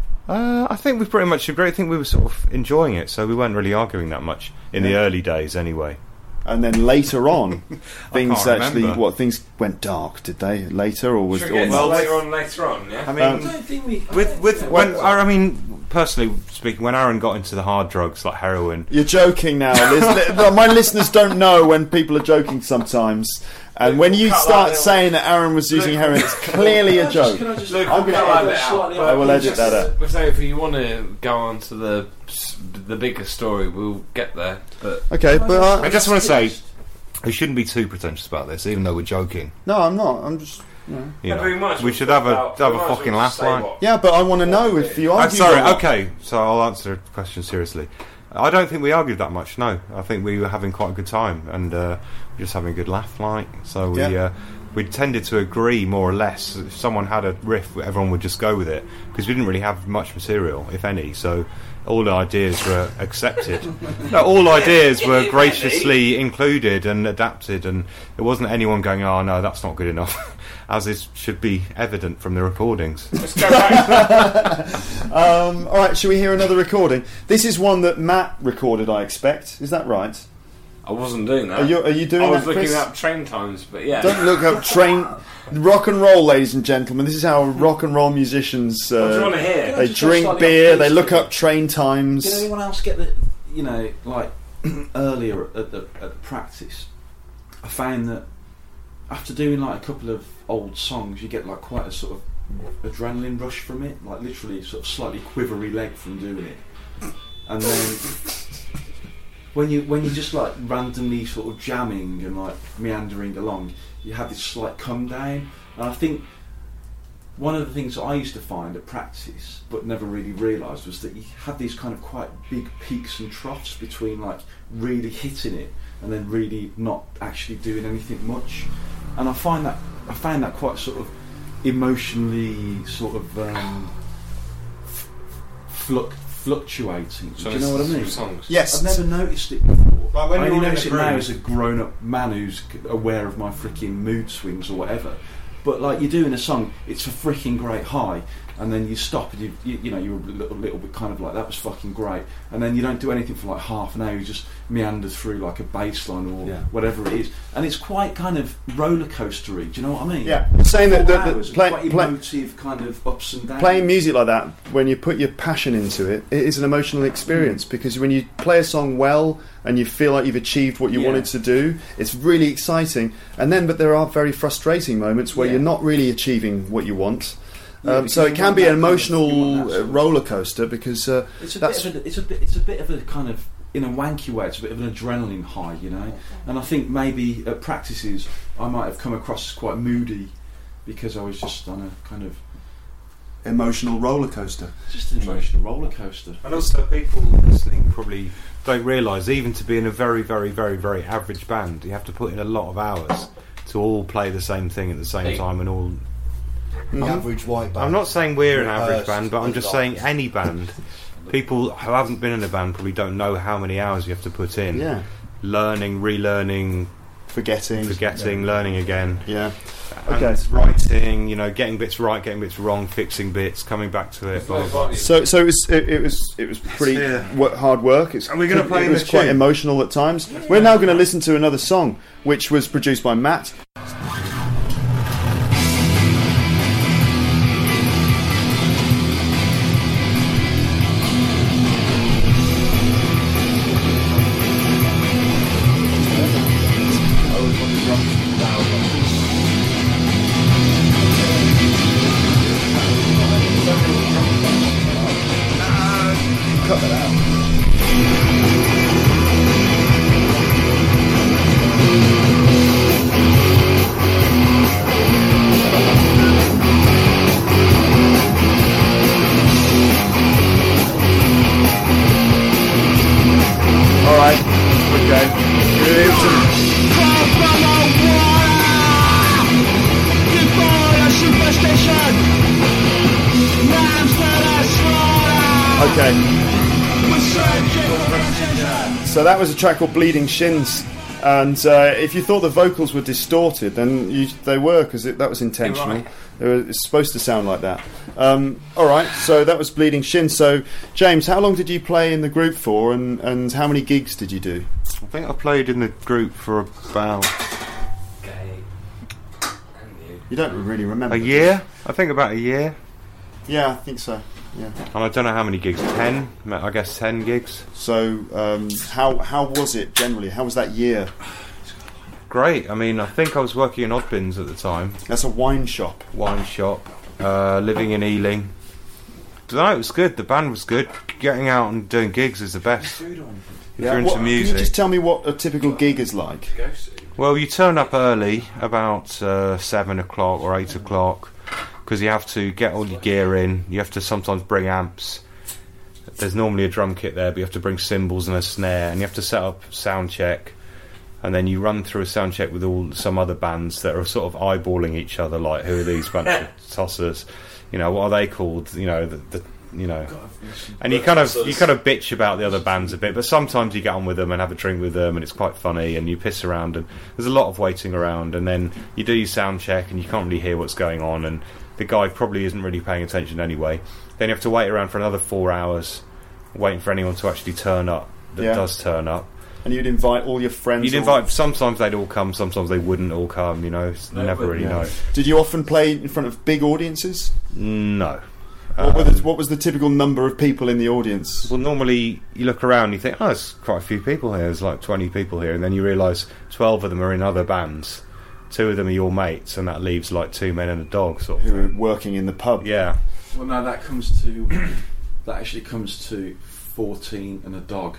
Uh, I think we pretty much agree. I think we were sort of enjoying it, so we weren't really arguing that much in the Yeah. early days anyway. And then later on, things can't actually, remember. what things went dark? Did they later, or was Should or we get not? to later on, later on, yeah? I mean, Um, I don't think we. I with don't with think- when I mean personally speaking, when Aaron got into the hard drugs like heroin, You're joking now. Liz- li- My listeners don't know when people are joking sometimes. And when you Cut start that out. saying that Aaron was using heroin, it's clearly a Can I just- joke. can I just- Look, I'm we'll gonna cut edit that out. slightly but I will edit that out. But say if you want to go on to the the bigger story, we'll get there. But Okay, but I I, just want to say we shouldn't be too pretentious about this, even though we're joking. no, I'm not. I'm just. You Yeah, know. but we might as we well should talk have a about- have we a might as fucking well laugh say line. what- Yeah, but I want to know if you I'm argue. sorry. or not. Okay, so I'll answer the question seriously. I don't think we argued that much. No, I think we were having quite a good time and uh, just having a good laugh, like so. We Yeah. uh, we tended to agree more or less. If someone had a riff, everyone would just go with it because we didn't really have much material, if any. So all the ideas were accepted. No, all ideas were graciously included and adapted, and there wasn't anyone going, "Oh no, that's not good enough," as is should be evident from the recordings. Let's go back. Um, all right, shall we hear another recording? This is one that Matt recorded, I expect. Is that right? I wasn't doing that. Are you, are you doing I was that, looking Chris? up train times, but yeah. Don't look up train. Rock and roll, ladies and gentlemen. This is how rock and roll musicians. What do you Uh, want to hear? they Just go drink slightly beer. off They piece, look don't up train times. Did anyone else get the, you know, like earlier at the, at the practice? I found that after doing like a couple of old songs, you get like quite a sort of adrenaline rush from it, like literally sort of slightly quivery leg from doing it, and then when you when you're just like randomly sort of jamming and like meandering along, you have this slight come down, and I think one of the things that I used to find at practice, but never really realised, was that you had these kind of quite big peaks and troughs between like really hitting it and then really not actually doing anything much. And I find that I found that quite sort of emotionally sort of um, f- fluc- fluctuating. So Do you know what I mean? Songs. Yes. I've never noticed it before. Like when I you're only in notice a it now groove. as a grown-up man who's c- aware of my freaking mood swings or whatever. But like you're doing a song, it's a freaking great high, and then you stop and you you, you know you're a little, little bit kind of like that was fucking great, and then you don't do anything for like half an hour. You just meander through like a bass line or Yeah. whatever it is, and it's quite kind of roller coastery. Do you know what I mean? Yeah, saying that, Four that, that hours of play, quite play, emotive kind of ups and downs. playing music like that, when you put your passion into it, it is an emotional experience, because when you play a song well and you feel like you've achieved what you Yeah. wanted to do, it's really exciting. And then, but there are very frustrating moments where Yeah. you're not really achieving what you want. Yeah, Um, because so you it can want be that an kind of- you want emotional that uh, sort of- roller coaster, because uh, It's a that's bit of a, it's a bit it's a bit of a kind of, in a wanky way, it's a bit of an adrenaline high, you know. And I think maybe at practices I might have come across as quite moody because I was just on a kind of emotional roller coaster. just an emotional roller coaster. And also, people listening probably don't realise, even to be in a very, very, very, very average band, you have to put in a lot of hours to all play the same thing at the same Hey. time and all. The average white band. I'm not saying we're an Rehearsed average band, but I'm with just lots. saying any band. People who haven't been in a band probably don't know how many hours you have to put in. Yeah, Learning, relearning, forgetting. forgetting, learning again. Yeah. And Okay. writing, you know, getting bits right, getting bits wrong, fixing bits, coming back to it. Blah, blah, blah. So, so it was it, it was it was pretty Yeah. wo- hard work. It's, Are we gonna play It in was the quite tune? emotional at times. We're now going to listen to another song, which was produced by Matt. Cut that out. All right. Okay. Here it is. Okay. So that was a track called Bleeding Shins, and uh, if you thought the vocals were distorted, then you, they were, because that was intentional. Right. They were, it's supposed to sound like that. Um, all right, so that was Bleeding Shins. So, James, how long did you play in the group for, and, and how many gigs did you do? I think I played in the group for about Okay. And you. You don't really remember. a year. I think about a year. Yeah, I think so. Yeah. And I don't know how many gigs. Ten, I guess ten gigs. So, um, how how was it generally? How was that year? Great. I mean, I think I was working in Oddbins at the time, That's a wine shop. wine shop, uh, living in Ealing. No, it was good. The band was good. Getting out and doing gigs is the best. If you're into What- Can you music. just tell me what a typical gig is like? Well, you turn up early, about uh, seven o'clock or eight o'clock, because you have to get all your gear in. You have to sometimes bring amps. There's normally a drum kit there, but you have to bring cymbals and a snare, and you have to set up sound check. And then you run through a sound check with all some other bands that are sort of eyeballing each other, like, who are these bunch of tossers? You know, what are they called? You know, the, the you know, and you kind of you kind of bitch about the other bands a bit, but sometimes you get on with them and have a drink with them, and it's quite funny, and you piss around, and there's a lot of waiting around, and then you do your sound check, and you can't really hear what's going on, and the guy probably isn't really paying attention anyway. Then you have to wait around for another four hours, waiting for anyone to actually turn up that Yeah. does turn up. And you'd invite all your friends. You'd or- invite. Sometimes they'd all come. Sometimes they wouldn't all come. You know, it's No, never but- really Yeah. know. Did you often play in front of big audiences? No. What, were Um, the, what was the typical number of people in the audience? Well, normally you look around and you think, oh, there's quite a few people here. There's like twenty people here, and then you realise twelve of them are in other bands. Two of them are your mates, and that leaves like two men and a dog, sort of Who thing. were working in the pub? Yeah. Well, no, that comes to that actually comes to fourteen and a dog.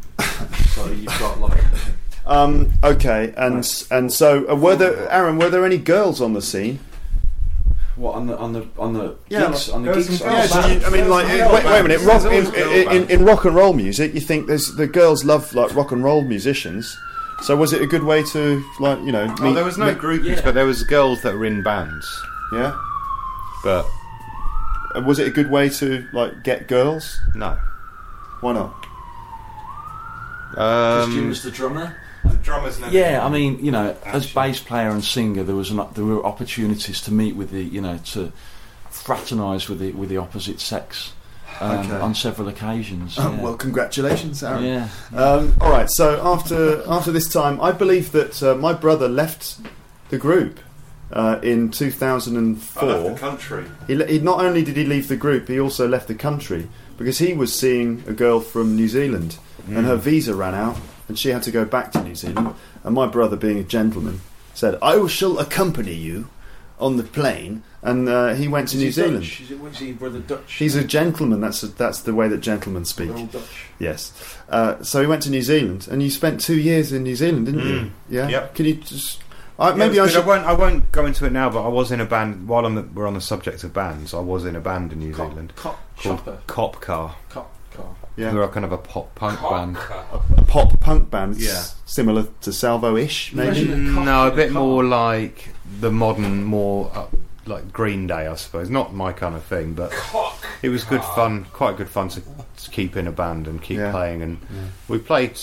So you've got like Um, okay, and and so uh, were there, Aaron? Were there any girls on the scene? What on the on the on the Yeah, gigs like- on the there was gigs? some on Yeah, the so band? you, I mean, like, There's uh, some wait, girl wait a minute. bands. Rock, There's in, always girl in, in, bands. in rock and roll music, you think there's the girls love like rock and roll musicians. So was it a good way to like you know? Meet, Oh, there was no meet- groupies, yeah. but there was girls that were in bands. Yeah. But And was it a good way to like get girls? no. Why not? Because Jim Um, was the drummer. the drummers never. Yeah, I mean, you know, as Actually. bass player and singer, there was an, there were opportunities to meet with the, you know, to fraternise with the with the opposite sex um, Okay. on several occasions. Oh, yeah. well, congratulations, Aaron. yeah. Um, all right. So after after this time, I believe that uh, my brother left the group uh, in two thousand I left four. the country. He, le- he not only did he leave the group, he also left the country because he was seeing a girl from New Zealand, and her visa ran out, and she had to go back to New Zealand. And my brother, being a gentleman, said, "I shall accompany you on the plane." And uh, he went to New Zealand. Is he brother Dutch? He's a gentleman. That's a, that's the way that gentlemen speak. They're all Dutch. Yes. Uh, so he went to New Zealand, and you spent two years in New Zealand, didn't you? Mm. Yeah. Yep. Can you just? Uh, Yeah, maybe it I was good. should. I won't. I won't go into it now. But I was in a band while on the, we're on the subject of bands. I was in a band in New Cop, Zealand cop, called chopper, Cop Car. cop, car. Yeah. We were kind of a pop punk band. A pop punk band. It's Yeah. Similar to Salvo-ish, maybe. Imagine- Mm, no, a bit Cop. more like the modern, more uh, like Green Day, I suppose. Not my kind of thing, but it was good fun. Quite good fun to, to keep in a band and keep Yeah. playing. And we played,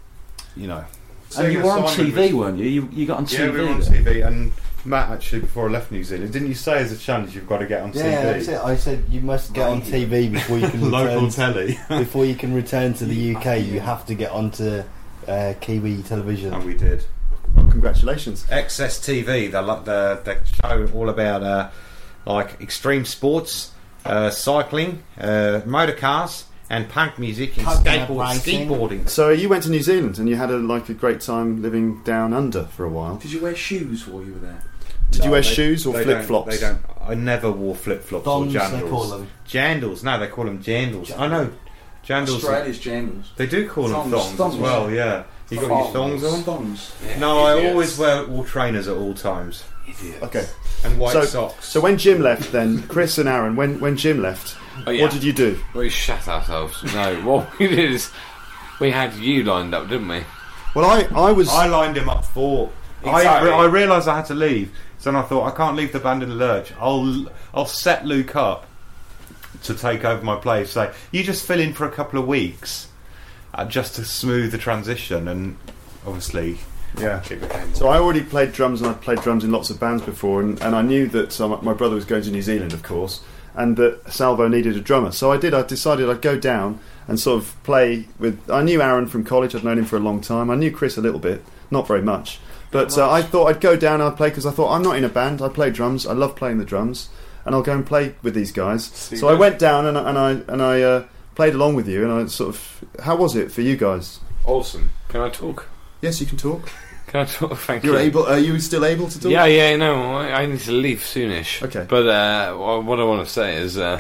you know. And you were on T Simon V, was- weren't you? You, you got on T V. Yeah, we were on T V. And Matt, actually, before I left New Zealand, didn't you say as a challenge you've got to get on Yeah, T V? that's it. I said you must get on T V before you can Local return. telly. Before you can return to the U K, you have to get onto uh, Kiwi television. And we did. Well, congratulations. X S T V, the the, the show all about uh, like extreme sports, uh, cycling, uh, motor cars, and punk music and Coconut skateboard, racing. skateboarding. So you went to New Zealand, and you had a, like a great time living down under for a while. Did you wear shoes while you were there? Did you wear they- shoes or they flip don't- flops? They don't. I never wore flip flops or Dons, jandals. they call them. Jandals. No, they call them jandals. I know. Jandals. Australia's jandals. They do call them Thongs, thongs, thongs. as well. Yeah. You got your thongs on? Thongs. No, I always wear all trainers at all times Okay. and white So- socks. So when Jim left, then Chris and Aaron, when when Jim left, Oh, yeah. what did you do? We shat ourselves. No, what we did is we had you lined up, didn't we? Well, I I was. I lined him up for. Exactly. I, I realised I had to leave, so then I thought I can't leave the band in the lurch. I'll I'll set Luke up to take over my place. Say you just fill in for a couple of weeks, uh, just to smooth the transition, and obviously yeah. it became. So I already played drums, and I'd played drums in lots of bands before, and, and I knew that uh, my brother was going to New Zealand, of course, and that Salvo needed a drummer. So I did. I decided I'd go down and sort of play with. I knew Aaron from college. I'd known him for a long time. I knew Chris a little bit, not very much, but uh, I thought I'd go down and I'd play because I thought I'm not in a band. I play drums. I love playing the drums, and I'll go and play with these guys. So I went down and, I- and I and I uh, played along with you, and I sort of. How was it for you guys? Awesome. Can I talk? Yes, you can talk. Can I talk? Thank You're you. able. Are you still able to talk? Yeah, yeah, no, I, I need to leave soonish. Okay. But uh, wha- what I want to say is, uh,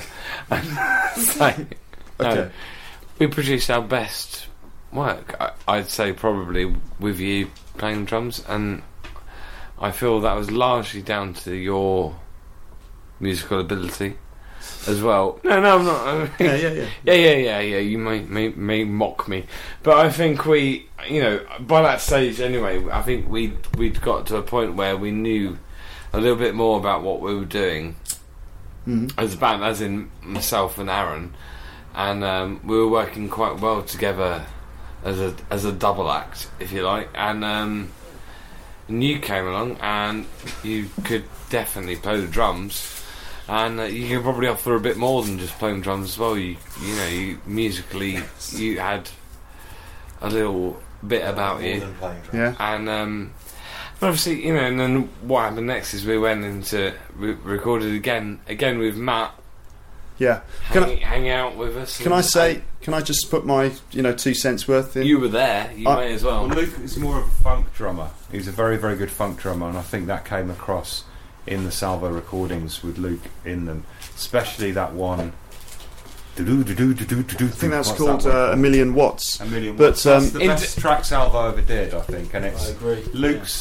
say, no, Okay. we produce our best work. I, I'd say probably with you playing drums, and I feel that was largely down to your musical ability as well. No, no, I'm not. Yeah, yeah, yeah. Yeah, yeah, yeah, yeah. You may, may may mock me, but I think we, you know, by that stage anyway, I think we we'd got to a point where we knew a little bit more about what we were doing Mhm. as a band, as in myself and Aaron, and um, we were working quite well together as a as a double act, if you like. And um, and you came along, and you could definitely play the drums. And uh, you could probably offer a bit more than just playing drums as well. You, you know, you musically, you had a little bit about you, Yeah. and um, but obviously, you know. And then what happened next is we went into we recorded again, again with Matt, Yeah. Can hang, hang out with us. Can I and- say? Can I just put my you know two cents worth in? you were there? You I- may as well. Well, Luke is more of a funk drummer. He's a very, very good funk drummer, and I think that came across in the Salvo recordings with Luke in them, especially that one. I I think that's What's called that one uh, A Million Watts. A Million but, Watts. That's um, the in best track Salvo ever did, I think, and it's I agree. Luke's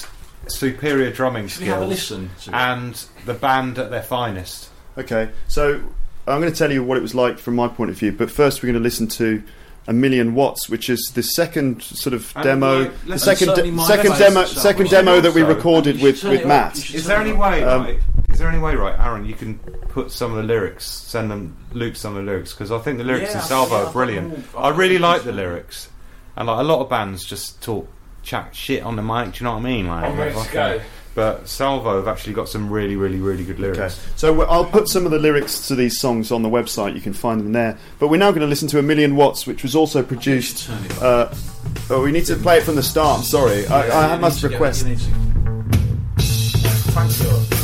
superior drumming Should we have a skills listen to it? and the band at their finest. Okay, so I'm going to tell you what it was like from my point of view, but first we're going to listen to A Million Watts, which is the second sort of And, demo, like, the let's- second certainly de- my second favourite demo, song. second We should demo that we also- recorded You with should with turn it up, Matt. you should Is turn there it any up. way, Um, right? Is there any way, right, Aaron? You can put some of the lyrics, send them Luke some of the lyrics, because I think the lyrics Yeah, in Salvo yeah, are brilliant. I've got I them all. really I've like got the them. lyrics, and like a lot of bands just talk chat shit on the mic. Do you know what I mean? Like, I'm ready to like, go. But Salvo have actually got some really, really, really good lyrics. Okay, so w- I'll put some of the lyrics to these songs on the website. You can find them there. But we're now going to listen to A Million Watts, which was also produced. Turn it up. Uh, oh, we need to play it from the start. I'm sorry, I, Yeah, I you must need to get- request. you need to- Thank you.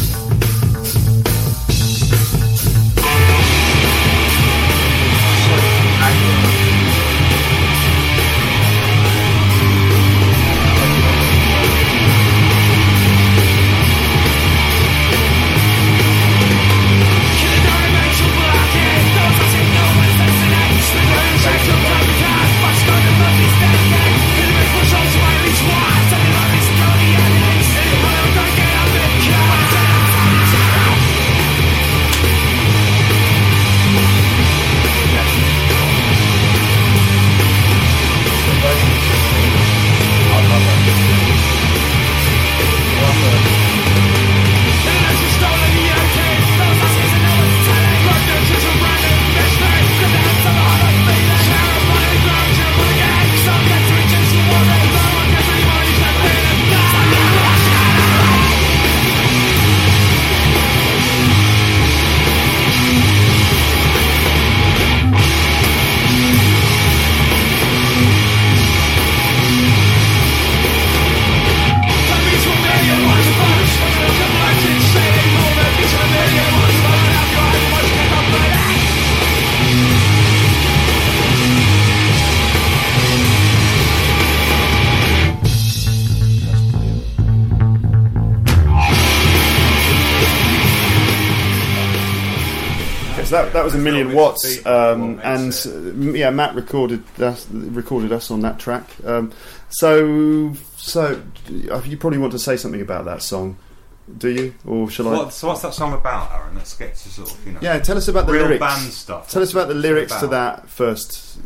So that, that was A Million Little bit Watts, of beat, what um, makes and uh, yeah, Matt recorded us, recorded us on that track. Um, so, so uh, you probably want to say something about that song, do you, or shall I? What, so what's that song about, Aaron? Let's get to sort of, you know, Yeah, tell us about the real lyrics. band stuff. Tell us about the What's it lyrics to about? that first.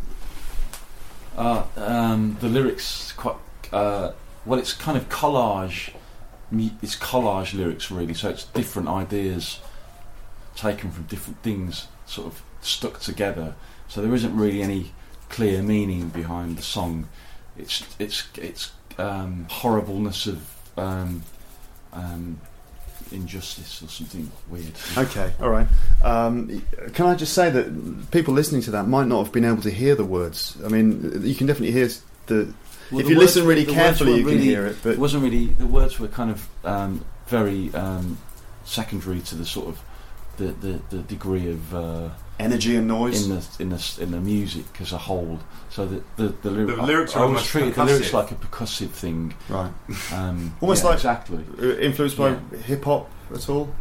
Uh, um, the lyrics quite uh, well. It's kind of collage. mu- It's collage lyrics really. So it's different ideas taken from different things, sort of stuck together. So there isn't really any clear meaning behind the song. It's it's it's um, horribleness of um, um, injustice or something weird. Okay, all right. Um, can I just say that people listening to that might not have been able to hear the words. I mean, you can definitely hear the. Well, if the you words listen were- really the words carefully, were you can really- hear it. But It wasn't really. The words were kind of um, very um, secondary to the sort of the the, the degree of uh, energy and noise. in the in the in the music as a whole. So the the, the, lyri- The lyrics I, are I almost was treated the lyrics percussive. like a percussive thing. Right. Um, Almost yeah, like- exactly. Uh, influenced by Yeah. hip hop at all?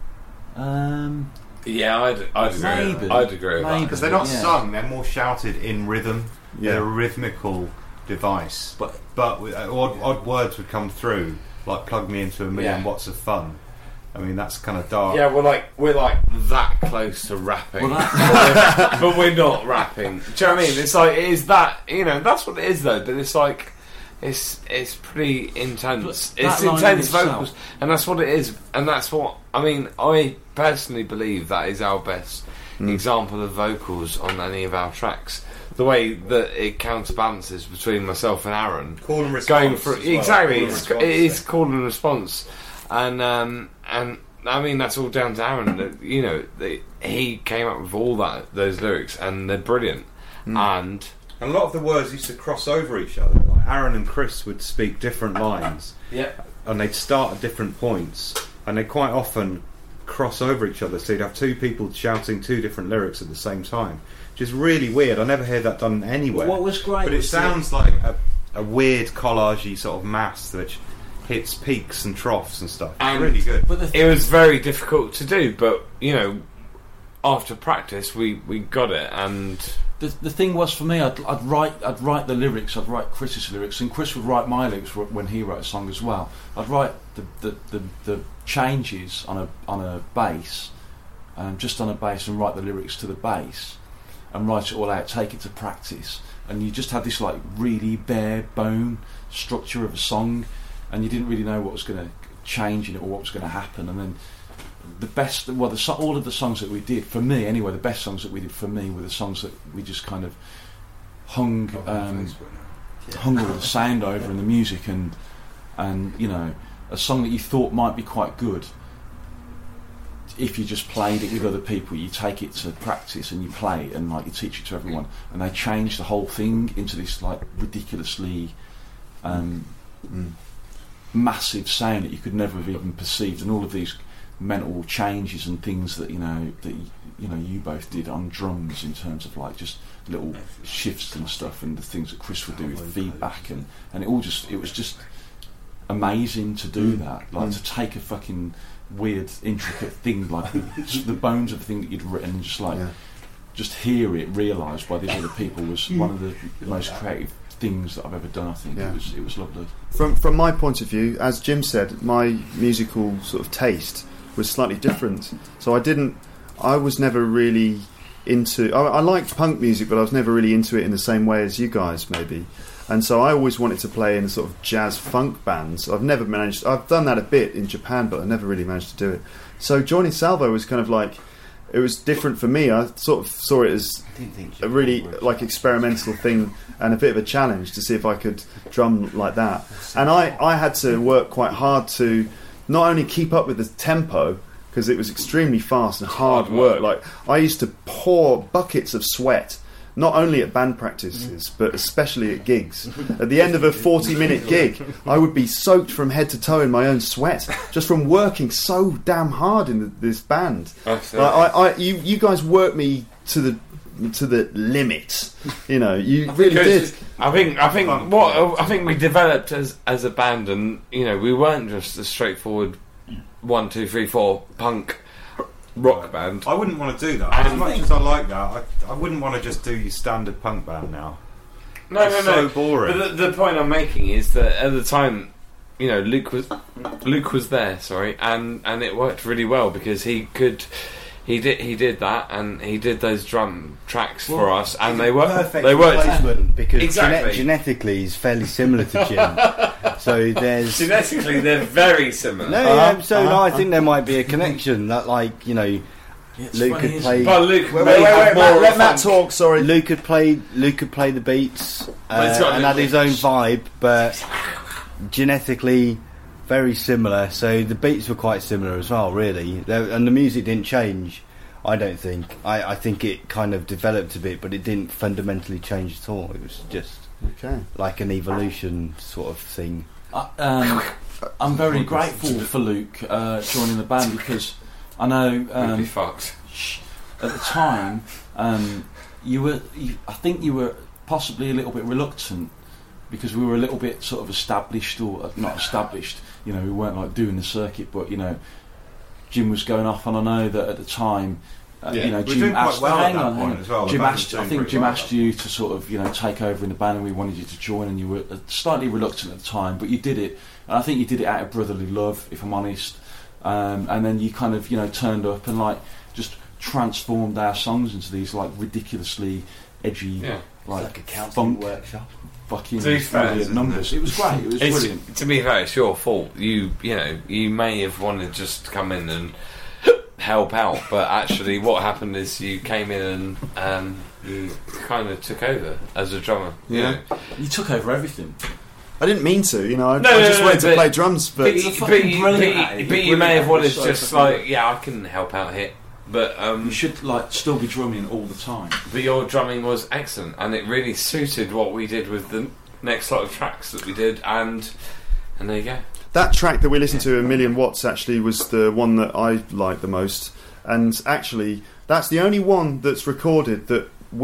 Um, Yeah, I'd, I'd agree. Maybe. With, I'd agree with Maybe. that. Because they're not Yeah. sung; they're more shouted in rhythm. Yeah. They're a rhythmical device, but but with, uh, odd, odd words would come through, like "plug me into a million Yeah. watts of fun." I mean, that's kind of dark. Yeah, we're like we're like that close to rapping, Well, that- but, we're, but we're not rapping. Do you know what I mean? It's like it is that you know that's what it is though. But it's like it's it's pretty intense. But that It's line in intense itself- vocals, and that's what it is. And that's what I mean. I personally believe that is our best example of vocals on any of our tracks. The way that it counterbalances between myself and Aaron. Call and response. Going for as well. exactly, Call and it's, response it is thing. call and response, and um, and I mean that's all down to Aaron. That, you know, they, he came up with all that those lyrics, and they're brilliant. And And a lot of the words used to cross over each other. Like Aaron and Chris would speak different lines, yeah, and they'd start at different points, and they quite often cross over each other. So you'd have two people shouting two different lyrics at the same time, which is really weird. I never hear that done anywhere. What was great but it was the- sounds like a, a weird collagey sort of mass which hits peaks and troughs and stuff. It's And- really good. but the it was very difficult to do. But you know, after practice, we, we got it, and the the thing was for me, I'd, I'd write I'd write the lyrics, I'd write Chris's lyrics, and Chris would write my lyrics when he wrote a song as well. I'd write the the, the, the changes on a on a bass, um, just on a bass, and write the lyrics to the bass, and write it all out, take it to practice, and you just had this like really bare bone structure of a song, and you didn't really know what was going to change in it or what was going to happen, and then. The best, well, the so- all of the songs that we did, for me anyway, the best songs that we did for me were the songs that we just kind of hung, um, hung all the sound over and the music, and and you know, a song that you thought might be quite good. If you just played it with other people, you take it to practice and you play it, and like you teach it to everyone, and they change the whole thing into this like ridiculously um, mm. massive sound that you could never have even perceived, and all of these mental changes and things that you know that you know you both did on drums in terms of like just little shifts and stuff, and the things that Chris would do with feedback, and, and it all just it was just amazing to do that, like to take a fucking weird intricate thing like the, the bones of a thing that you'd written and just like yeah. just hear it realised by these other people was one of the most creative things that I've ever done. I think yeah. it was it was lovely. From from my point of view, as Jim said, my musical sort of taste was slightly different. So I didn't, I was never really into, I, I liked punk music, but I was never really into it in the same way as you guys maybe. And so I always wanted to play in sort of jazz funk bands. I've never managed, I've done that a bit in Japan, but I never really managed to do it. So joining Salvo was kind of like, it was different for me. I sort of saw it as a really like experimental thing and a bit of a challenge to see if I could drum like that. And I, I had to work quite hard to not only keep up with the tempo, because it was extremely fast and hard work. Like I used to pour buckets of sweat, not only at band practices, but especially at gigs. At the end of a forty-minute gig, I would be soaked from head to toe in my own sweat, just from working so damn hard in the, this band. Like, I, I, you, you guys worked me to the to the limit. You know, you really did. I think I think what I think we developed as as a band, and you know, we weren't just a straightforward one, two, three, four punk rock band. I wouldn't want to do that. As much as I like that, I, I wouldn't want to just do your standard punk band now. No, it's no, so no. boring. But the, the point I'm making is that at the time, you know, Luke was Luke was there, sorry, and and it worked really well because he could. He did. He did that, and he did those drum tracks well, for us, and they worked. They worked because exactly. gene- genetically he's fairly similar to Jim. So there's genetically they're very similar. No, uh-huh. yeah, so uh-huh. no, I think there might be a connection that, like, you know, it's Luke could play. But Luke, wait, wait, wait, wait Matt, let Matt talk. Sorry, Luke could play. Luke could play the beats uh, and had his own vibe, but genetically. Very similar, so the beats were quite similar as well, really. There, and the music didn't change, I don't think. I, I think it kind of developed a bit, but it didn't fundamentally change at all. It was just okay. like an evolution sort of thing. Uh, um, I'm very grateful for Luke uh, joining the band because I know um, fucked. at the time um, you were. You, I think you were possibly a little bit reluctant because we were a little bit sort of established or uh, not established. You know, we weren't like doing the circuit, but you know, Jim was going off, and I know that at the time, uh, yeah. you know, we're Jim asked. Well hang on, on, hang on. well. Jim asked. I think Jim well asked you to sort of, you know, take over in the band, and we wanted you to join, and you were slightly reluctant at the time, but you did it, and I think you did it out of brotherly love, if I'm honest. Um, and then you kind of, you know, turned up and like just transformed our songs into these like ridiculously edgy, yeah. like, like a counselling workshop. Fucking brilliant numbers. It? it was great. It was it's, brilliant. To be fair, it's your fault. You, you know, you may have wanted just to come in and help out, but actually, what happened is you came in and um, you kind of took over as a drummer. Yeah, you know? You took over everything. I didn't mean to, you know. I, no, I no, just no, wanted no, to play drums, but but, you, but, you, but, you, but you may have wanted to just like, yeah, I can help out here. But um, you should like still be drumming all the time. But your drumming was excellent, and it really suited what we did with the next lot of tracks that we did, and and there you go. That track that we listened to, A Million Watts, actually was the one that I liked the most, and actually that's the only one that's recorded that we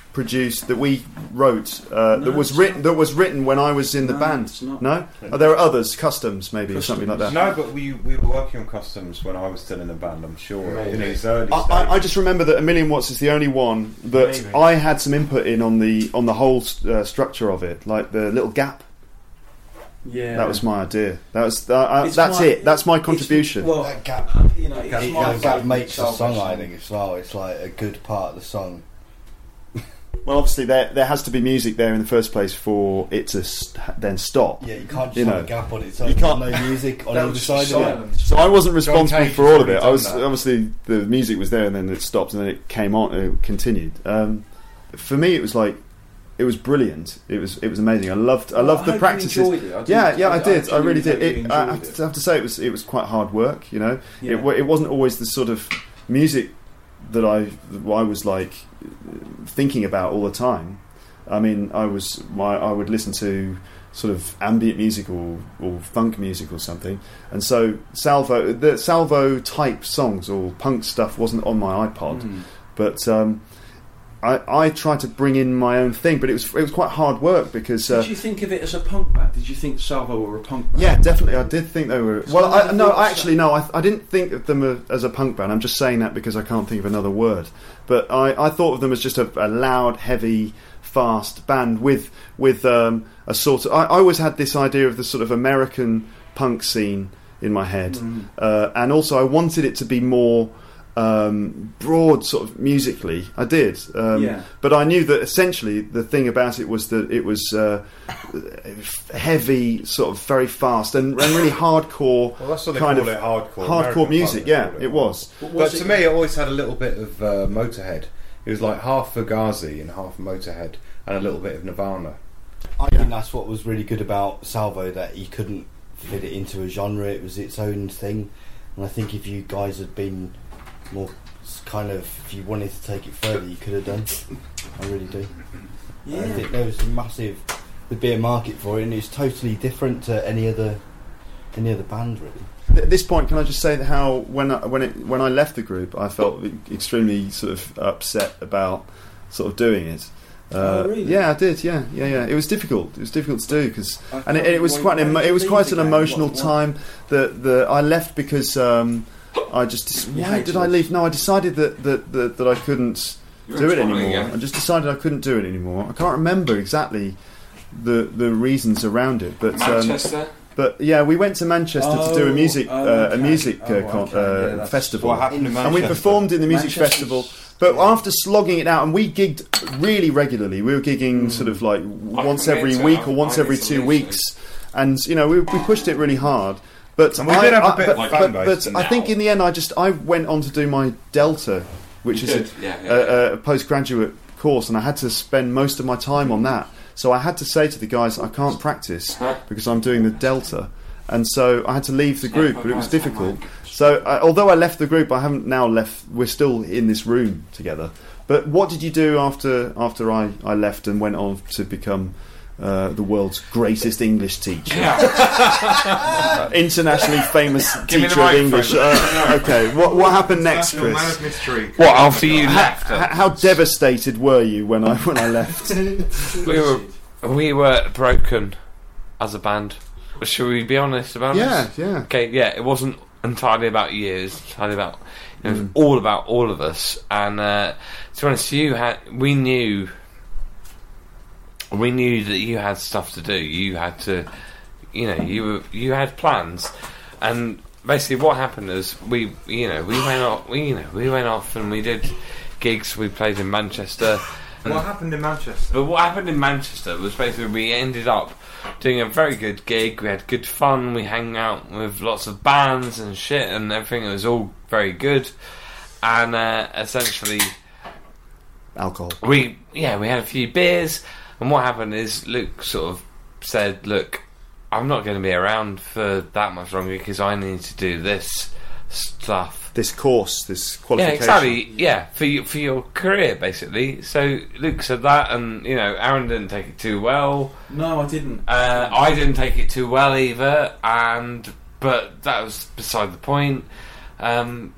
produced, that we wrote, uh, No, that was it's written not. that was written when I was in the No, band. it's not. No, oh, there are others, customs maybe or something like that. No, but we we were working on customs when I was still in the band. I'm sure Maybe. in its early I, stages. I, I just remember that A Million Watts is the only one that Maybe. I had some input in on the on the whole uh, structure of it, like the little gap. Yeah, That was my idea. That was uh, uh, It's that's my- it. That's my it's- contribution. Well, That gap, you know, it's it, my that gap favourite makes the Salvo song, I think, as well. It's like a good part of the song. Well, obviously there there has to be music there in the first place for it to st- then stop. Yeah, you can't just You have know, a gap on its own. you can't- There's no music on That either was side of it. silence. So I wasn't responsible Cage for has all of already it. I done was that. obviously the music was there and then it stopped and then it came on. It continued. Um, for me, it was like it was brilliant. It was it was amazing. I loved I Well, loved I the hope you practices. enjoyed it. I did- yeah, yeah, I I did. I really did. genuinely It, hope I you have enjoyed to, have to say it was it was quite hard work. You know, Yeah. it wa- it wasn't always the sort of music that I that I was like thinking about all the time. I mean, I was my I would listen to sort of ambient music or, or funk music or something, and so Salvo the Salvo type songs or punk stuff wasn't on my iPod, Mm. but um, I I tried to bring in my own thing, but it was it was quite hard work because. Uh, Did you think of it as a punk band? Did you think Salvo were a punk band? Yeah, definitely. I did think they were. So Well, I I, no, thought actually, no. I, I didn't think of them a, as a punk band. I'm just saying that because I can't think of another word. But I, I thought of them as just a, a loud, heavy, fast band with with um, a sort of. I, I always had this idea of the sort of American punk scene in my head, Mm. uh, and also I wanted it to be more. Um, broad sort of musically I did um, Yeah. but I knew that essentially the thing about it was that it was uh, heavy, sort of very fast and, and really hardcore Well, that's what they kind call of it, hardcore. hardcore American music. punk, Yeah, they call it was. But, But was to it- me, it always had a little bit of uh, Motorhead. It was like half Fugazi and half Motorhead, and a little bit of Nirvana. I think that's what was really good about Salvo, that he couldn't fit it into a genre. It was its own thing, and I think if you guys had been more s- kind of, if you wanted to take it further, you could have done. I really do. Yeah. I think there was a massive, there'd be a market for it, and it's totally different to any other any other band, really. At this point, can I just say that how when I, when it when I left the group, I felt extremely sort of upset about sort of doing it. Uh, Oh, really? Yeah, I did. Yeah, yeah, yeah. It was difficult. It was difficult to do because, I and it, can't- it was why- quite an why emo- did it was you quite leave an again? emotional What- what- time. That the I left because um, I just You why hated did I it. leave? No, I decided that that that, that I couldn't You're do it in trouble anymore. again. I just decided I couldn't do it anymore. I can't remember exactly the the reasons around it, but. Um, Manchester. But yeah, we went to Manchester to do a Oh, music oh, uh, a okay. music uh, Oh, con- okay, uh, yeah, that's festival, what happened in and we Manchester. performed in the music Manchester's- festival. But yeah. after slogging it out, and we gigged really regularly. We were gigging Mm. sort of like once can every get to week it. or once I every need to two listen. weeks, and you know we, we pushed it really hard. But And we I, did have a I- bit but, of but, fan but, base I think now. in the end, I just I went on to do my Delta, which You is did, a, yeah, yeah, a, yeah. a postgraduate course, and I had to spend most of my time on that. So I had to say to the guys, I can't practice Huh? because I'm doing the Delta, and so I had to leave the group. Yeah, But it was right, difficult. right. So I, although I left the group, I haven't now left. We're still in this room together. But what did you do after after I, I left and went on to become uh, the world's greatest English teacher? Uh, internationally famous Give me the teacher of microphone. English. Uh, okay, what what happened next, National Man Chris? of Mystery. What after you How, left? h- how devastated were you when I when I left? We were we were broken as a band. Should we be honest about Yeah, this? yeah. Okay, yeah. It wasn't entirely about you. It was entirely about it was Mm. all about all of us. And uh, to be honest, you had we knew we knew that you had stuff to do. You had to, you know, you were you had plans, and basically what happened is we, you know, we went off. We, you know, we went off and we did gigs. We played in Manchester. What happened in Manchester? But what happened in Manchester was basically we ended up doing a very good gig. We had good fun. We hung out with lots of bands and shit and everything. It was all very good. And uh, essentially, Alcohol. we yeah we had a few beers. And what happened is Luke sort of said, "Look, I'm not going to be around for that much longer because I need to do this stuff." This course, this Yeah, qualification. exactly. Yeah, for you, for your career, basically. So Luke said that, and you know, Aaron didn't take it too well. No, I didn't. Uh, I didn't take it too well either, and but that was beside the point. Um,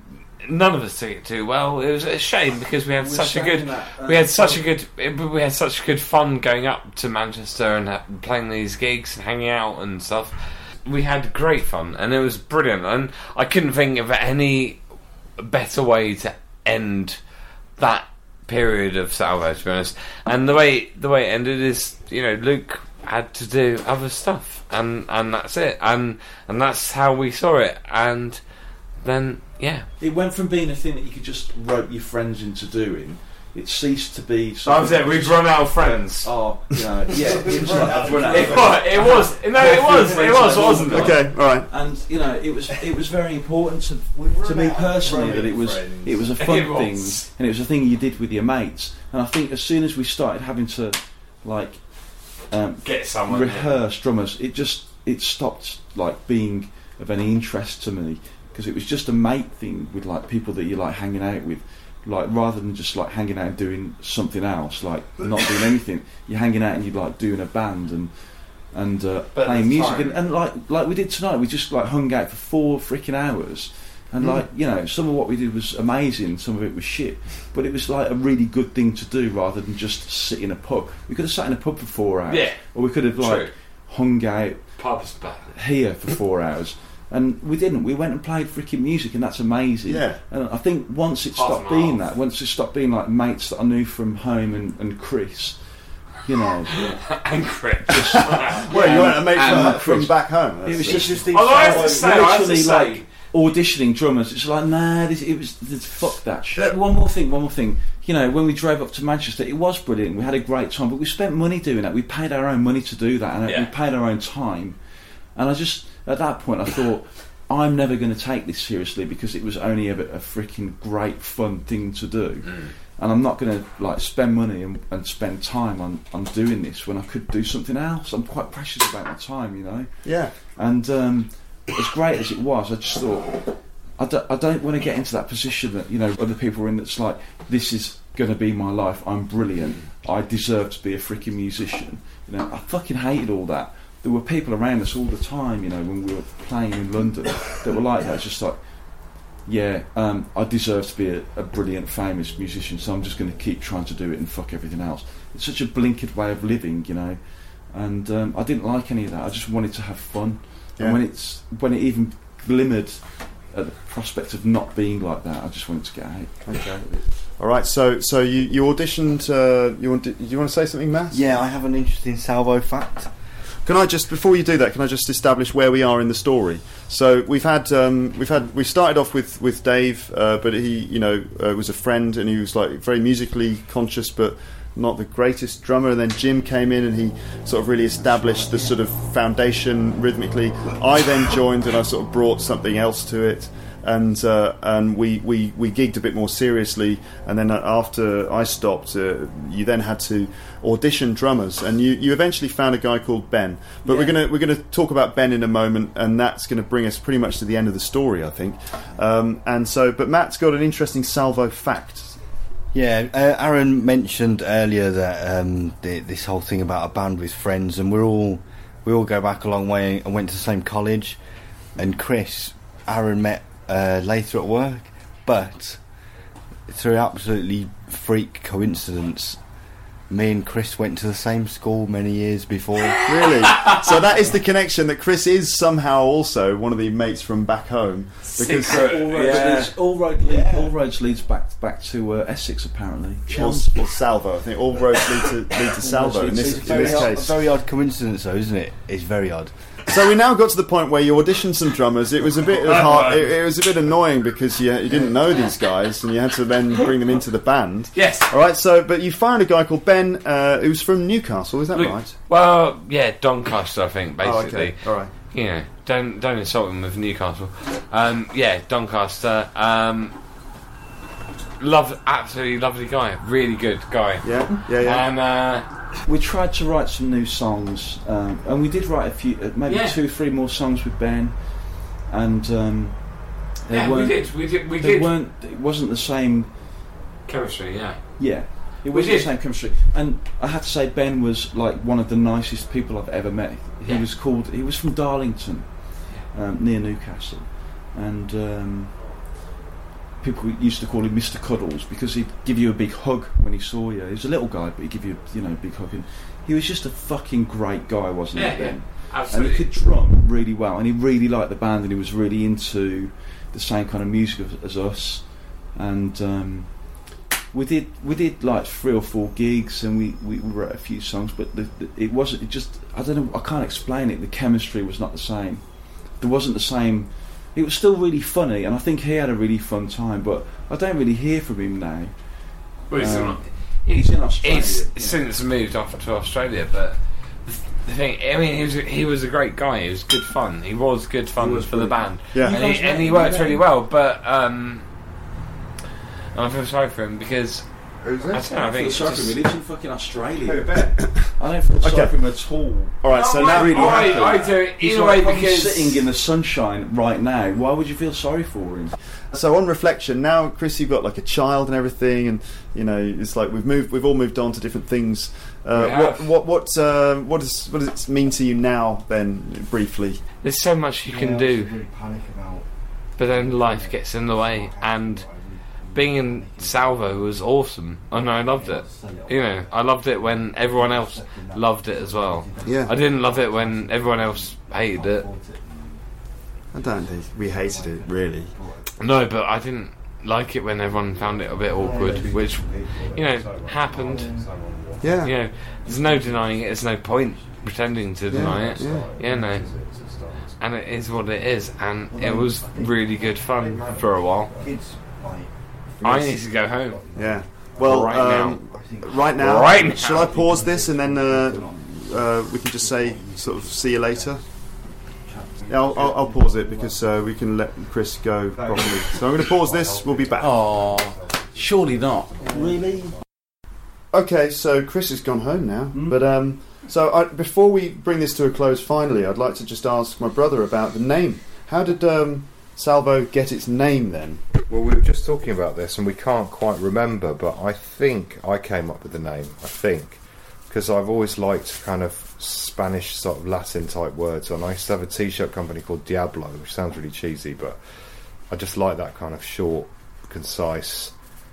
none of us took it too well. It was a shame because we had We're such a saying good, that, uh, we had such so- a good, we had such good fun going up to Manchester and ha- playing these gigs and hanging out and stuff. We had great fun and it was brilliant. And I couldn't think of any better way to end that period of Salvo, to be honest. And the way the way it ended is, you know, Luke had to do other stuff, and and that's it, and and that's how we saw it. And then yeah, It went from being a thing that you could just rope your friends into doing. It ceased to be. that was it. We've run out of friends. Oh, you know, yeah, it was like, I've run out of It friends. was, it was, no, it was, it was, wasn't it? Okay, all right. And you know, it was it was very important to to me personally that it was it was a fun It thing, was. and it was a thing you did with your mates. And I think as soon as we started having to like um, Get someone. rehearse drummers, it just it stopped like being of any interest to me, because it was just a mate thing with like people that you like hanging out with. Like rather than just like hanging out and doing something else, like not doing anything, you're hanging out and you're like doing a band and and uh, But at playing the music time- and, and like like we did tonight. We just like hung out for four freaking hours, and like you know, some of what we did was amazing, some of it was shit, but it was like a really good thing to do rather than just sit in a pub. We could have sat in a pub for four hours, Yeah, or we could have like true. hung out Pubs back. here for four hours. And we didn't. We went and played freaking music, and that's amazing. Yeah. And I think once it Half stopped and being half. that, once it stopped being like mates that I knew from home and, and Chris, you know, And Chris. Well, you weren't a mate And from, from Chris. back home. it was That's- just Although I have to say, I have to literally say, like auditioning drummers. It's like nah, this, it was this, fuck that shit. One more thing, one more thing. You know, when we drove up to Manchester, it was brilliant. We had a great time, but we spent money doing that. We paid our own money to do that, and Yeah. we paid our own time. And I just at that point I thought, I'm never going to take this seriously because it was only a, a freaking great fun thing to do, Mm. and I'm not going to like spend money and, and spend time on, on doing this when I could do something else. I'm quite precious about my time, you know. Yeah. And um, as great as it was, I just thought I don't, I don't want to get into that position that you know other people are in. That's like, this is going to be my life. I'm brilliant. I deserve to be a freaking musician. You know, I fucking hated all that. There were people around us all the time, you know, when we were playing in London that were like that. It's just like, yeah, um, I deserve to be a, a brilliant, famous musician, so I'm just going to keep trying to do it and fuck everything else. It's such a blinkered way of living, you know, and um, I didn't like any of that. I just wanted to have fun. Yeah. And when it's when it even glimmered at the prospect of not being like that, I just wanted to get out. Okay. All right. So, so you, you auditioned. Uh, you want? Do you want to say something, Matt? Yeah, I have an interesting Salvo fact. Can I just, before you do that, can I just establish where we are in the story? So we've had, um, we've had, we started off with with Dave, uh, but he, you know, uh, was a friend and he was like very musically conscious, but not the greatest drummer. And then Jim came in and he sort of really established the sort of foundation rhythmically. I then joined and I sort of brought something else to it. And uh, and we, we, we gigged a bit more seriously, and then after I stopped, uh, you then had to audition drummers, and you, you eventually found a guy called Ben. But Yeah. we're gonna we're gonna talk about Ben in a moment, and that's going to bring us pretty much to the end of the story, I think. Um, and so, but Matt's got an interesting Salvo fact. Yeah, uh, Aaron mentioned earlier that um, the, this whole thing about a band with friends, and we're all we all go back a long way and went to the same college. And Chris, Aaron met uh, later at work, but through absolutely freak coincidence, me and Chris went to the same school many years before. Really? So that is the connection, that Chris is somehow also one of the mates from back home. Because Secret. All roads, Yeah. leads, all, road lead, all roads leads back back to uh, Essex, apparently. or, Chance. or Salvo, I think all roads lead to lead to Salvo in this, It's in a very, this odd, a case. very odd coincidence, though, isn't it? It's very odd. So we now got to the point where you auditioned some drummers. It was a bit hard, it, it was a bit annoying because you, you didn't know these guys and you had to then bring them into the band. Yes. All right. So, but you found a guy called Ben, uh, who's from Newcastle. Is that Look, right? Well, yeah, Doncaster, I think, basically. Oh, okay. All right. You know, don't don't insult him with Newcastle. Um, yeah, Doncaster. Um, love, absolutely lovely guy, really good guy. Yeah. Yeah. Yeah. And uh, We tried to write some new songs, um, and we did write a few, uh, maybe Yeah. two, three more songs with Ben, and um, they yeah, we weren't. did, we did, we They did. weren't. It wasn't the same. Chemistry, yeah. Yeah, it We wasn't the did. same chemistry. And I have to say, Ben was like one of the nicest people I've ever met. He Yeah. was called. He was from Darlington, um, near Newcastle, and um, people used to call him Mister Cuddles because he'd give you a big hug when he saw you. He was a little guy, but he'd give you, you know, a big hug. And he was just a fucking great guy, wasn't Yeah, he? Then, yeah, absolutely. and he could drum really well, and he really liked the band, and he was really into the same kind of music as, as us. And um, we did we did like three or four gigs, and we, we wrote a few songs, but the, the, it wasn't. It just I don't know. I can't explain it. The chemistry was not the same. There wasn't the same. It was still really funny, and I think he had a really fun time. But I don't really hear from him now. Well, he's, Um, not, he's in Australia. He's yeah. since moved off to Australia, but the, the thing, I mean, he was he was a great guy. He was good fun. He was good fun He was for the good. band, Yeah. and he, and he worked really well. But um, and I feel sorry for him because Who's I don't know. I I think feel it's sorry for him. just, He lives in fucking Australia. Ben? I don't feel sorry Okay. for him at all. All right, so Oh, now I, really I, happy. I do He's in a like way fucking because sitting in the sunshine right now. Why would you feel sorry for him? So on reflection, now Chris, you've got like a child and everything, and you know it's like we've moved, we've all moved on to different things. Uh, We what have. what what uh, what does what does it mean to you now? Then briefly, there's so much you can do, but then life gets in the way. And being in Salvo was awesome, and I loved it. You know, I loved it when everyone else loved it as well. yeah, I didn't love it when everyone else hated it. I don't think we hated it really. No, but I didn't like it when everyone found it a bit awkward, which, you know, happened. Yeah, You know, there's no denying it. There's no point pretending to deny it. yeah. Yeah, no. And it is what it is, and it was really good fun for a while. I need to go home. yeah. Well, Right um, right now, Right now. shall I pause this and then uh, uh, we can just say sort of see you later? Yeah, I'll, I'll, I'll pause it because uh, we can let Chris go properly. So I'm going to pause this. We'll be back. Oh, surely not. Really? Okay, so Chris has gone home now. But um, so I, before we bring this to a close, finally, I'd like to just ask my brother about the name. How did um, Salvo get its name then? Well, we were just talking about this and we can't quite remember, but I think I came up with the name, I think, because I've always liked kind of Spanish sort of Latin type words, and I used to have a t-shirt company called Diablo, which sounds really cheesy, but I just like that kind of short, concise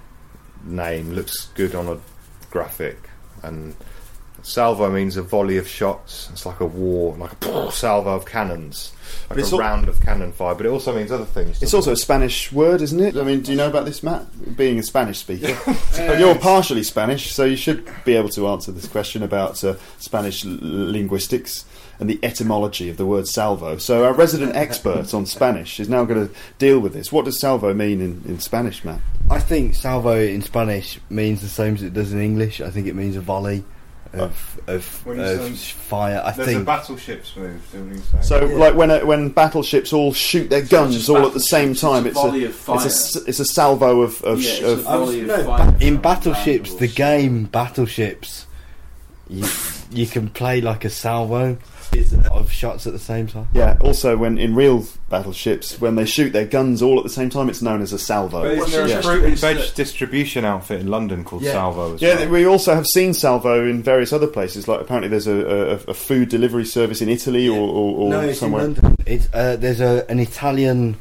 name. Looks good on a graphic. And salvo means a volley of shots. It's like a war, like a salvo of cannons, like it's a al- round of cannon fire, but it also means other things. It's also a Spanish word, isn't it? I mean, do you know about this, Matt? Being a Spanish speaker. But you're partially Spanish, so you should be able to answer this question about uh, Spanish l- linguistics and the etymology of the word salvo. So our resident expert on Spanish is now going to deal with this. What does salvo mean in, in Spanish, Matt? I think salvo in Spanish means the same as it does in English. I think it means a volley of of, When you of say- fire. I There's a think battleship's move, do you say? So, like when a, when battleships all shoot their guns just all at the same battleships, time, it's it's a a, volley of it's a fire. s- it's a salvo of of, Yeah, sh- it's a of volley of no, fire. in Battleships, the game Battleships, you you can play like a salvo of shots at the same time. yeah. Also, when in real battleships, when they shoot their guns all at the same time, it's known as a salvo. But isn't there a Yeah. fruit and Is veg that- distribution outfit in London called Yeah. Salvo as Yeah, well? we also have seen salvo in various other places. Like apparently, there's a, a, a food delivery service in Italy or, or, or no, it's somewhere. in London. It's uh, there's a an Italian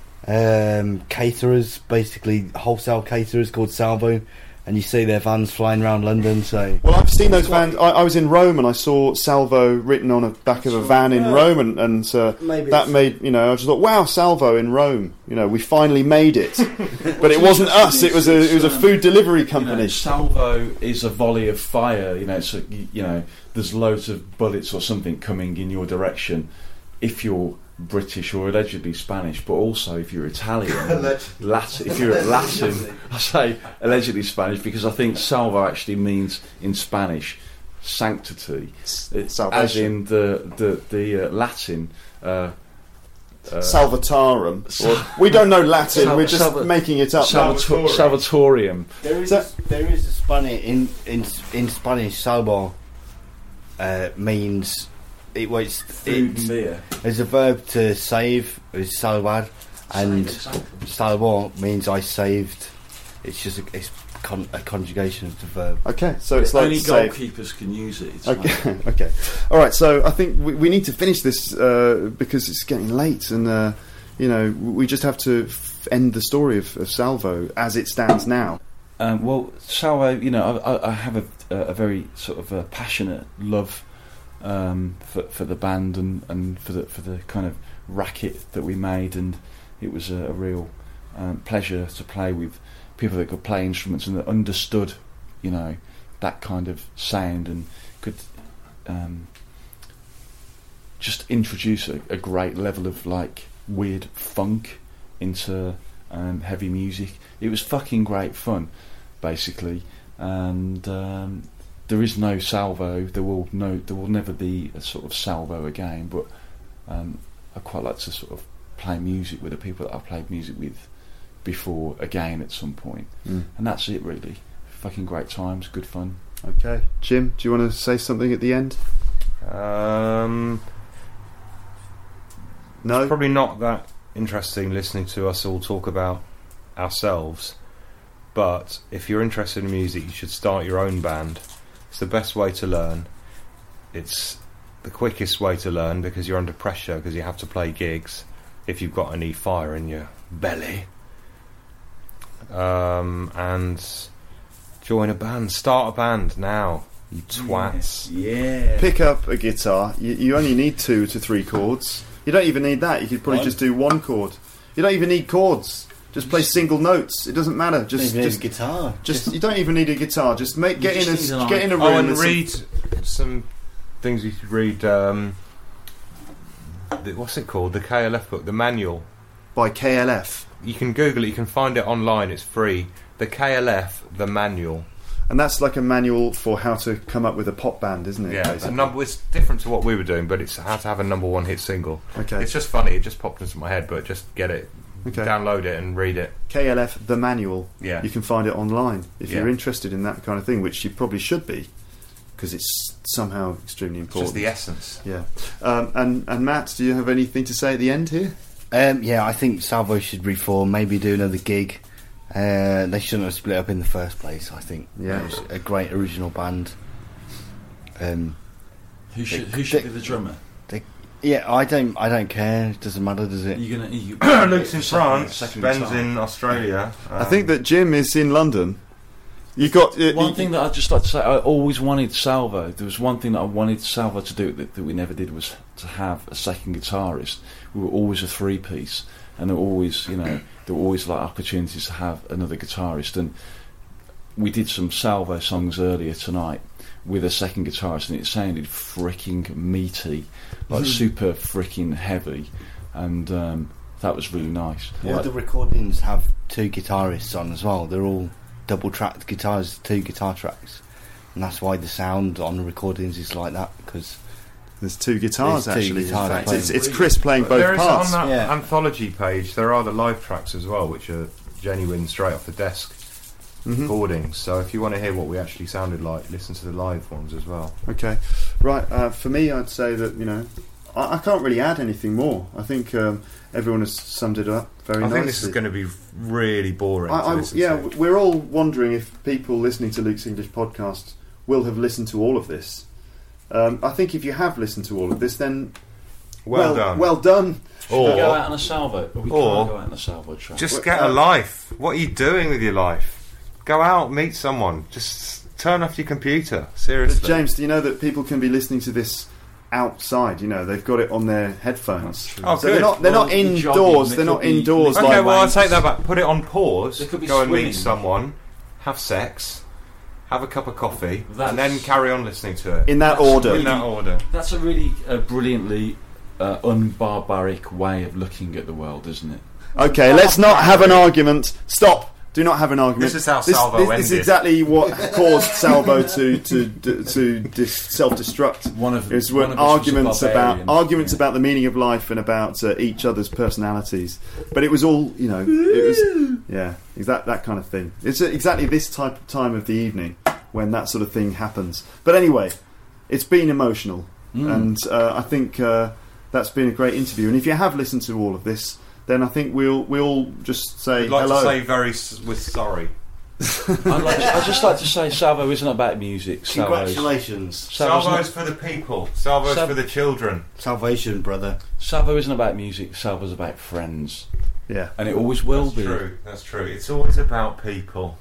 um, caterers, basically wholesale caterers called Salvo, and you see their vans flying around London. So Well, I've seen those vans. I, I was in Rome and I saw salvo written on the back of a van in Yeah. Rome, and, and uh, Maybe that it's- made you know. I just thought, wow, salvo in Rome. You know, we finally made it. But it wasn't us. It was a it was a food delivery You know, company. salvo is a volley of fire. You know, it's a, you know, there's loads of bullets or something coming in your direction. If you're British or allegedly Spanish, but also if you're Italian, Latin. If you're Latin, I say allegedly Spanish because I think salvo actually means in Spanish sanctity, as salvation. in the the the uh, Latin. Uh, uh, Salvatarum. Or, we don't know Latin. Sal- we're just Salva- making it up. Salvator- Salvatorium. there is So- there is a Spanish in in in Spanish salvo uh, means it was Food and it's, beer. there's a verb to save is salvar, and Exactly. salvo means I saved. It's just a, it's con- a conjugation of the verb. Okay, so it's like Only say- goalkeepers can use it. It's Okay, okay. All right, so I think we, we need to finish this uh, because it's getting late, and uh, you know we just have to f- end the story of, of Salvo as it stands now? Um, well, Salvo, you know, I, I, I have a, a very sort of a passionate love um, for, for the band and, and for the for the kind of racket that we made, and it was a, a real um, pleasure to play with people that could play instruments and that understood, you know, that kind of sound and could um, just introduce a, a great level of like weird funk into um, heavy music. It was fucking great fun, basically, and um, there is no Salvo. There will no, there will never be a sort of Salvo again. But um, I quite like to sort of play music with the people that I've played music with before again at some point, mm. and that's it really. Fucking great times, good fun. Okay, Jim, do you want to say something at the end? Um, no, it's probably not that interesting listening to us all talk about ourselves. But if you're interested in music, you should start your own band. It's the best way to learn. It's the quickest way to learn because you're under pressure because you have to play gigs if you've got any fire in your belly. Um, and join a band. Start a band now, you twats. Yeah. yeah. Pick up a guitar. You, you only need two to three chords. You don't even need that. You could probably one. just do one chord. You don't even need chords. Just play single notes. It doesn't matter. Just, just, just a guitar. Just, just you don't even need a guitar. Just make get in a like, get in a room oh, and and read some, some things you should read. Um, the, what's it called? The K L F book, the manual by K L F. You can Google it. You can find it online. It's free. The K L F, the manual. And that's like a manual for how to come up with a pop band, isn't it? Yeah, it's, a number, it's different to what we were doing, but it's how to have a number one hit single. Okay. It's just funny, it just popped into my head, but just get it, okay. download it and read it. K L F, the manual. Yeah. You can find it online if yeah. you're interested in that kind of thing, which you probably should be, because it's somehow extremely important. It's just the essence. Yeah. Um, and, and Matt, do you have anything to say at the end here? Um, yeah, I think Salvo should reform, maybe do another gig. Uh, they shouldn't have split up in the first place, I think. Yeah. It was a great original band. Um, who should they, who should they, be the drummer? They, yeah, I don't I don't care. It doesn't matter, does it? Are you gonna, are you, Luke's in France, second Ben's guitar. in Australia. Um, I think that Jim is in London. You got uh, one you, thing that I'd just like to say. I always wanted Salvo. There was one thing that I wanted Salvo to do that, that we never did, was to have a second guitarist. We were always a three piece, and there were always, you know, there were always like opportunities to have another guitarist. And we did some Salvo songs earlier tonight with a second guitarist, and it sounded freaking meaty, like super freaking heavy, and um, that was really nice. All Like, the recordings have two guitarists on as well. They're all double tracked guitars, two guitar tracks, and that's why the sound on the recordings is like that, because there's two guitars There's two actually. guitars in fact, playing. it's, it's Chris playing both there is parts. on that Yeah. anthology page. There are the live tracks as well, which are genuine, straight off the desk Mhm. recordings. So if you want to hear what we actually sounded like, listen to the live ones as well. Okay, right. Uh, for me, I'd say that you know, I, I can't really add anything more. I think um, everyone has summed it up very I nicely. think this is going to be really boring. I, to I, listen yeah, to. w- we're all wondering if people listening to Luke's English podcast will have listened to all of this. Um, I think if you have listened to all of this, then well, done. Well done. Or- we go out on a Salvo. We or- can't go out on a Salvo track. Just Well, get uh, a life. What are you doing with your life? Go out, meet someone. Just turn off your computer. Seriously. But James, do you know that people can be listening to this outside? You know, they've got it on their headphones. Oh, so they're good. not they're Well, not you're indoors. jogging, They're they not could be indoors. listening- Okay, like well, I'll wanks. take that back. Put it on pause. They could be Go and swimming. meet someone. Have sex. Have a cup of coffee. That's- and then carry on listening to it. in that That's order. In that order. That's a really uh, brilliantly uh, unbarbaric way of looking at the world, isn't it? Okay, let's not have an argument. Stop. Do not have an argument. This is how this, Salvo this, this is ended. exactly what caused Salvo to to to, to dis- self-destruct. One of It was one when of us was a arguments about barbarian. arguments Yeah. about the meaning of life and about uh, each other's personalities. But it was all, you know, it was yeah, that that kind of thing. It's exactly this type of time of the evening when that sort of thing happens. But anyway, it's been emotional, Mm. and uh, I think uh, that's been a great interview. And if you have listened to all of this, then I think we'll we'll just say I'd like hello. to say very s- with sorry. I'd, like to, I'd just like to say Salvo isn't about music. Salvo's, Congratulations. Salvo's, Salvo's not, for the people. Salvo's Sal- for the children. Salvation, brother. Salvo isn't about music. Salvo's about friends. Yeah. And it always will That's be. true. That's true. It's always about people.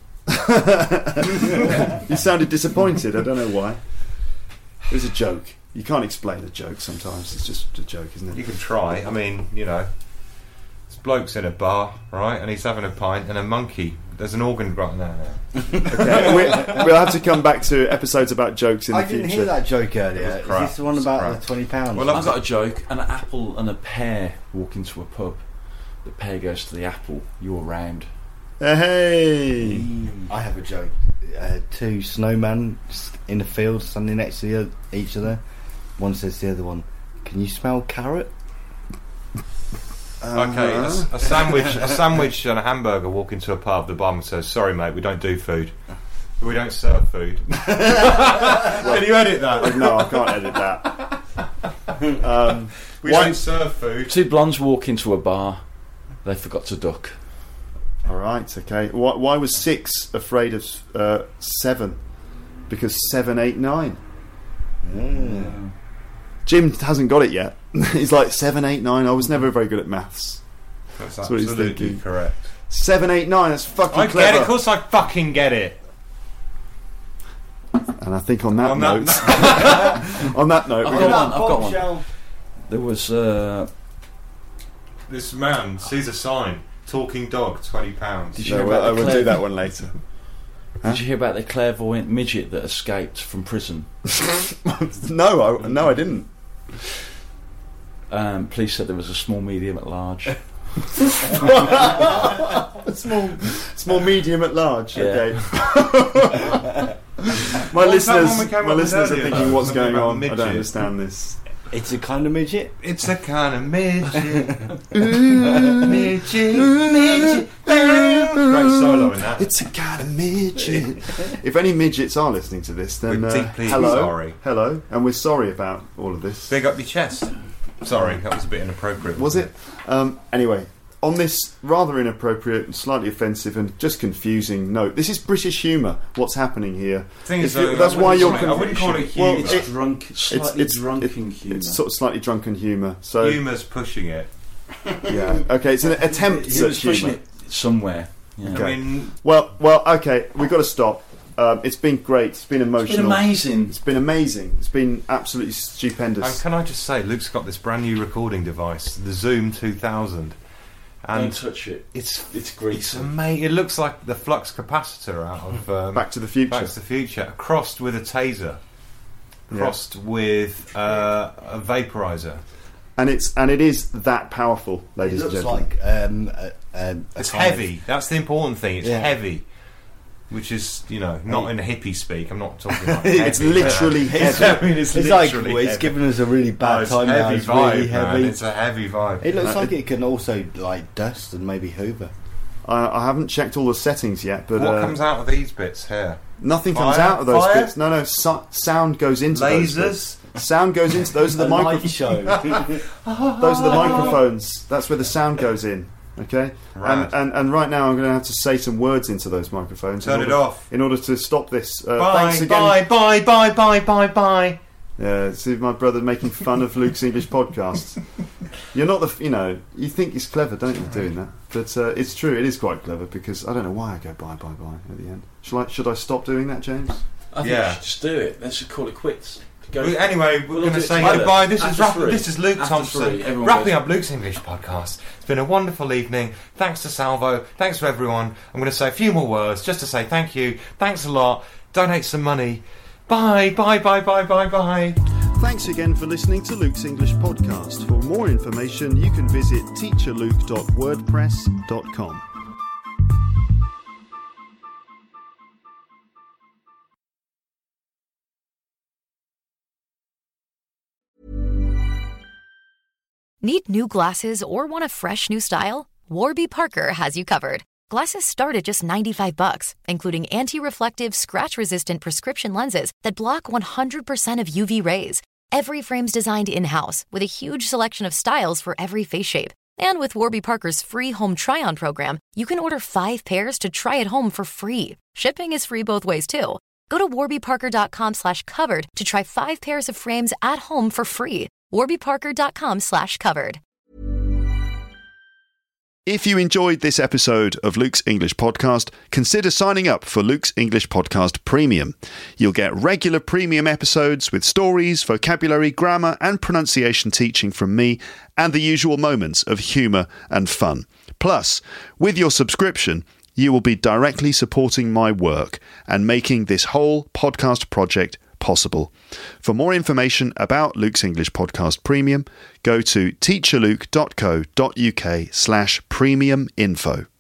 You sounded disappointed. I don't know why. It was a joke. You can't explain a joke sometimes. It's just a joke, isn't You it? can try. I mean, you know, this bloke's in a bar, right, and he's having a pint, and a monkey. There's an organ right now. Okay, we, we'll have to come back to episodes about jokes in I the future. didn't hear that joke earlier. It was Is crap. this the one It was about crap. the twenty pounds? Well, I've got a joke. An apple and a pear walk into a pub. The pear goes to the apple. You're round. Hey! I have a joke. Uh, two snowmen in the field standing next to the other, each other. One says to the other one, "Can you smell carrot?" Okay, a, Uh-huh. a sandwich, a sandwich and a hamburger walk into a pub. The barman says, "Sorry, mate, we don't do food. We don't serve food." Can you edit that? No, I can't edit that. Um, We Why- don't serve food. Two blondes walk into a bar. They forgot to duck. all right, okay. Why, why was six afraid of uh, seven? Because seven, eight, nine. Mm. Jim hasn't got it yet. He's like seven, eight, nine. I was never very good at maths. That's That's what he's absolutely thinking. correct. Seven, eight, nine. That's fucking I clever. get it. Of course, I fucking get it. And I think on that On that note, on that note, I've we're got gonna, one. I've got one. Bombshell. There was. Uh, This man sees a sign: talking dog, twenty pounds. Did you no, hear well, about I the will Claire- do that one later. Did you hear about the clairvoyant midget that escaped from prison? no, I, no, I didn't. Um, police said there was a small, medium, at large. small, small, medium at large. Yeah. Okay. my What was that listeners, one we came my up with listeners are earlier, thinking, though? what's Something going about on? I midget. don't understand this. It's a kind of midget. It's a kind of midget. midget, midget. Great solo in that. It's a kind of midget. If any midgets are listening to this, then We're uh, deeply hello, sorry. hello, and we're sorry about all of this. Big up your chest. Sorry, that was a bit inappropriate. Was it? Um, anyway, on this rather inappropriate and slightly offensive and just confusing note, this is British humour. What's happening here? Thing is, If you- though, that's I why wouldn't you're. call it- I wouldn't call it Well, humour. It's it- drunk, slightly it's drunken it- humour. It's sort of slightly drunken humour. So Humour's pushing it. yeah, okay, it's an attempt He at was pushing humour. it somewhere. Yeah. Okay. I mean, Well, well, okay, we've got to stop. Um, it's been great. It's been It's emotional. been amazing. It's been amazing. It's been absolutely and stupendous. can I just say, Luke's got this brand new recording device, the Zoom two thousand, Don't and touch it. it's It's it's greasy. amazing. It looks like the flux capacitor out of um, Back to the Future. Back to the Future, crossed with a taser, Yeah. crossed with uh, a vaporizer. And it's and it is that powerful, It ladies and looks gentlemen. like um, a, a, a It's kind of- heavy. That's the important thing. It's Yeah. heavy, which is, you know, not in a hippie speak. I'm not talking like It's heavy, literally but, uh, heavy. I mean, it's, It's like literally well, it's heavy. giving us a really Oh, bad it's time now. heavy It's vibe, really man. heavy. It's a heavy vibe. It looks Uh, like it can also like dust and maybe hoover. I, I haven't checked all the settings yet, but what uh, comes out of these bits here? nothing comes Fire? out of those Fire? bits. No, no, so, sound goes into those Lasers? bits. Sound goes into those are the A light microphones. show. Those are the microphones. That's where the sound goes in. Okay, Rad. and, and and right now I'm going to have to say some words into those microphones. Turn in it order, off. in order to stop this. Uh, Bye, thanks again. bye, bye, bye, bye, bye, bye. Yeah, see my brother making fun of Luke's English podcast. You're not the, f- you know, you think it's clever, don't you, doing that? But uh, it's true, it is quite clever because I don't know why I go bye, bye, bye at the end. Shall I, should I stop doing that, James? I think Yeah. we should just do it. Let's just call it quits. Go. Well, anyway, we're We'll going do to it say together. goodbye. This is After wrap- three. this is Luke After Thompson three, everyone wrapping goes- up Luke's English podcast. It's been a wonderful evening. Thanks to Salvo. Thanks to everyone. I'm going to say a few more words just to say thank you. Thanks a lot. Donate some money. Bye, bye, bye, bye, bye, bye. Thanks again for listening to Luke's English podcast. For more information, you can visit teacher luke dot wordpress dot com. Need new glasses or want a fresh new style? Warby Parker has you covered. Glasses start at just ninety-five bucks, including anti-reflective, scratch-resistant prescription lenses that block one hundred percent of U V rays. Every frame's designed in-house with a huge selection of styles for every face shape. And with Warby Parker's free home try-on program, you can order five pairs to try at home for free. Shipping is free both ways, too. Go to warbyparker.com slash covered to try five pairs of frames at home for free. warbyparker.com slash covered. If you enjoyed this episode of Luke's English Podcast, consider signing up for Luke's English Podcast Premium. You'll get regular premium episodes with stories, vocabulary, grammar and pronunciation teaching from me and the usual moments of humour and fun. Plus, with your subscription, you will be directly supporting my work and making this whole podcast project possible. For more information about Luke's English Podcast Premium, go to teacherluke.co.uk slash premium info.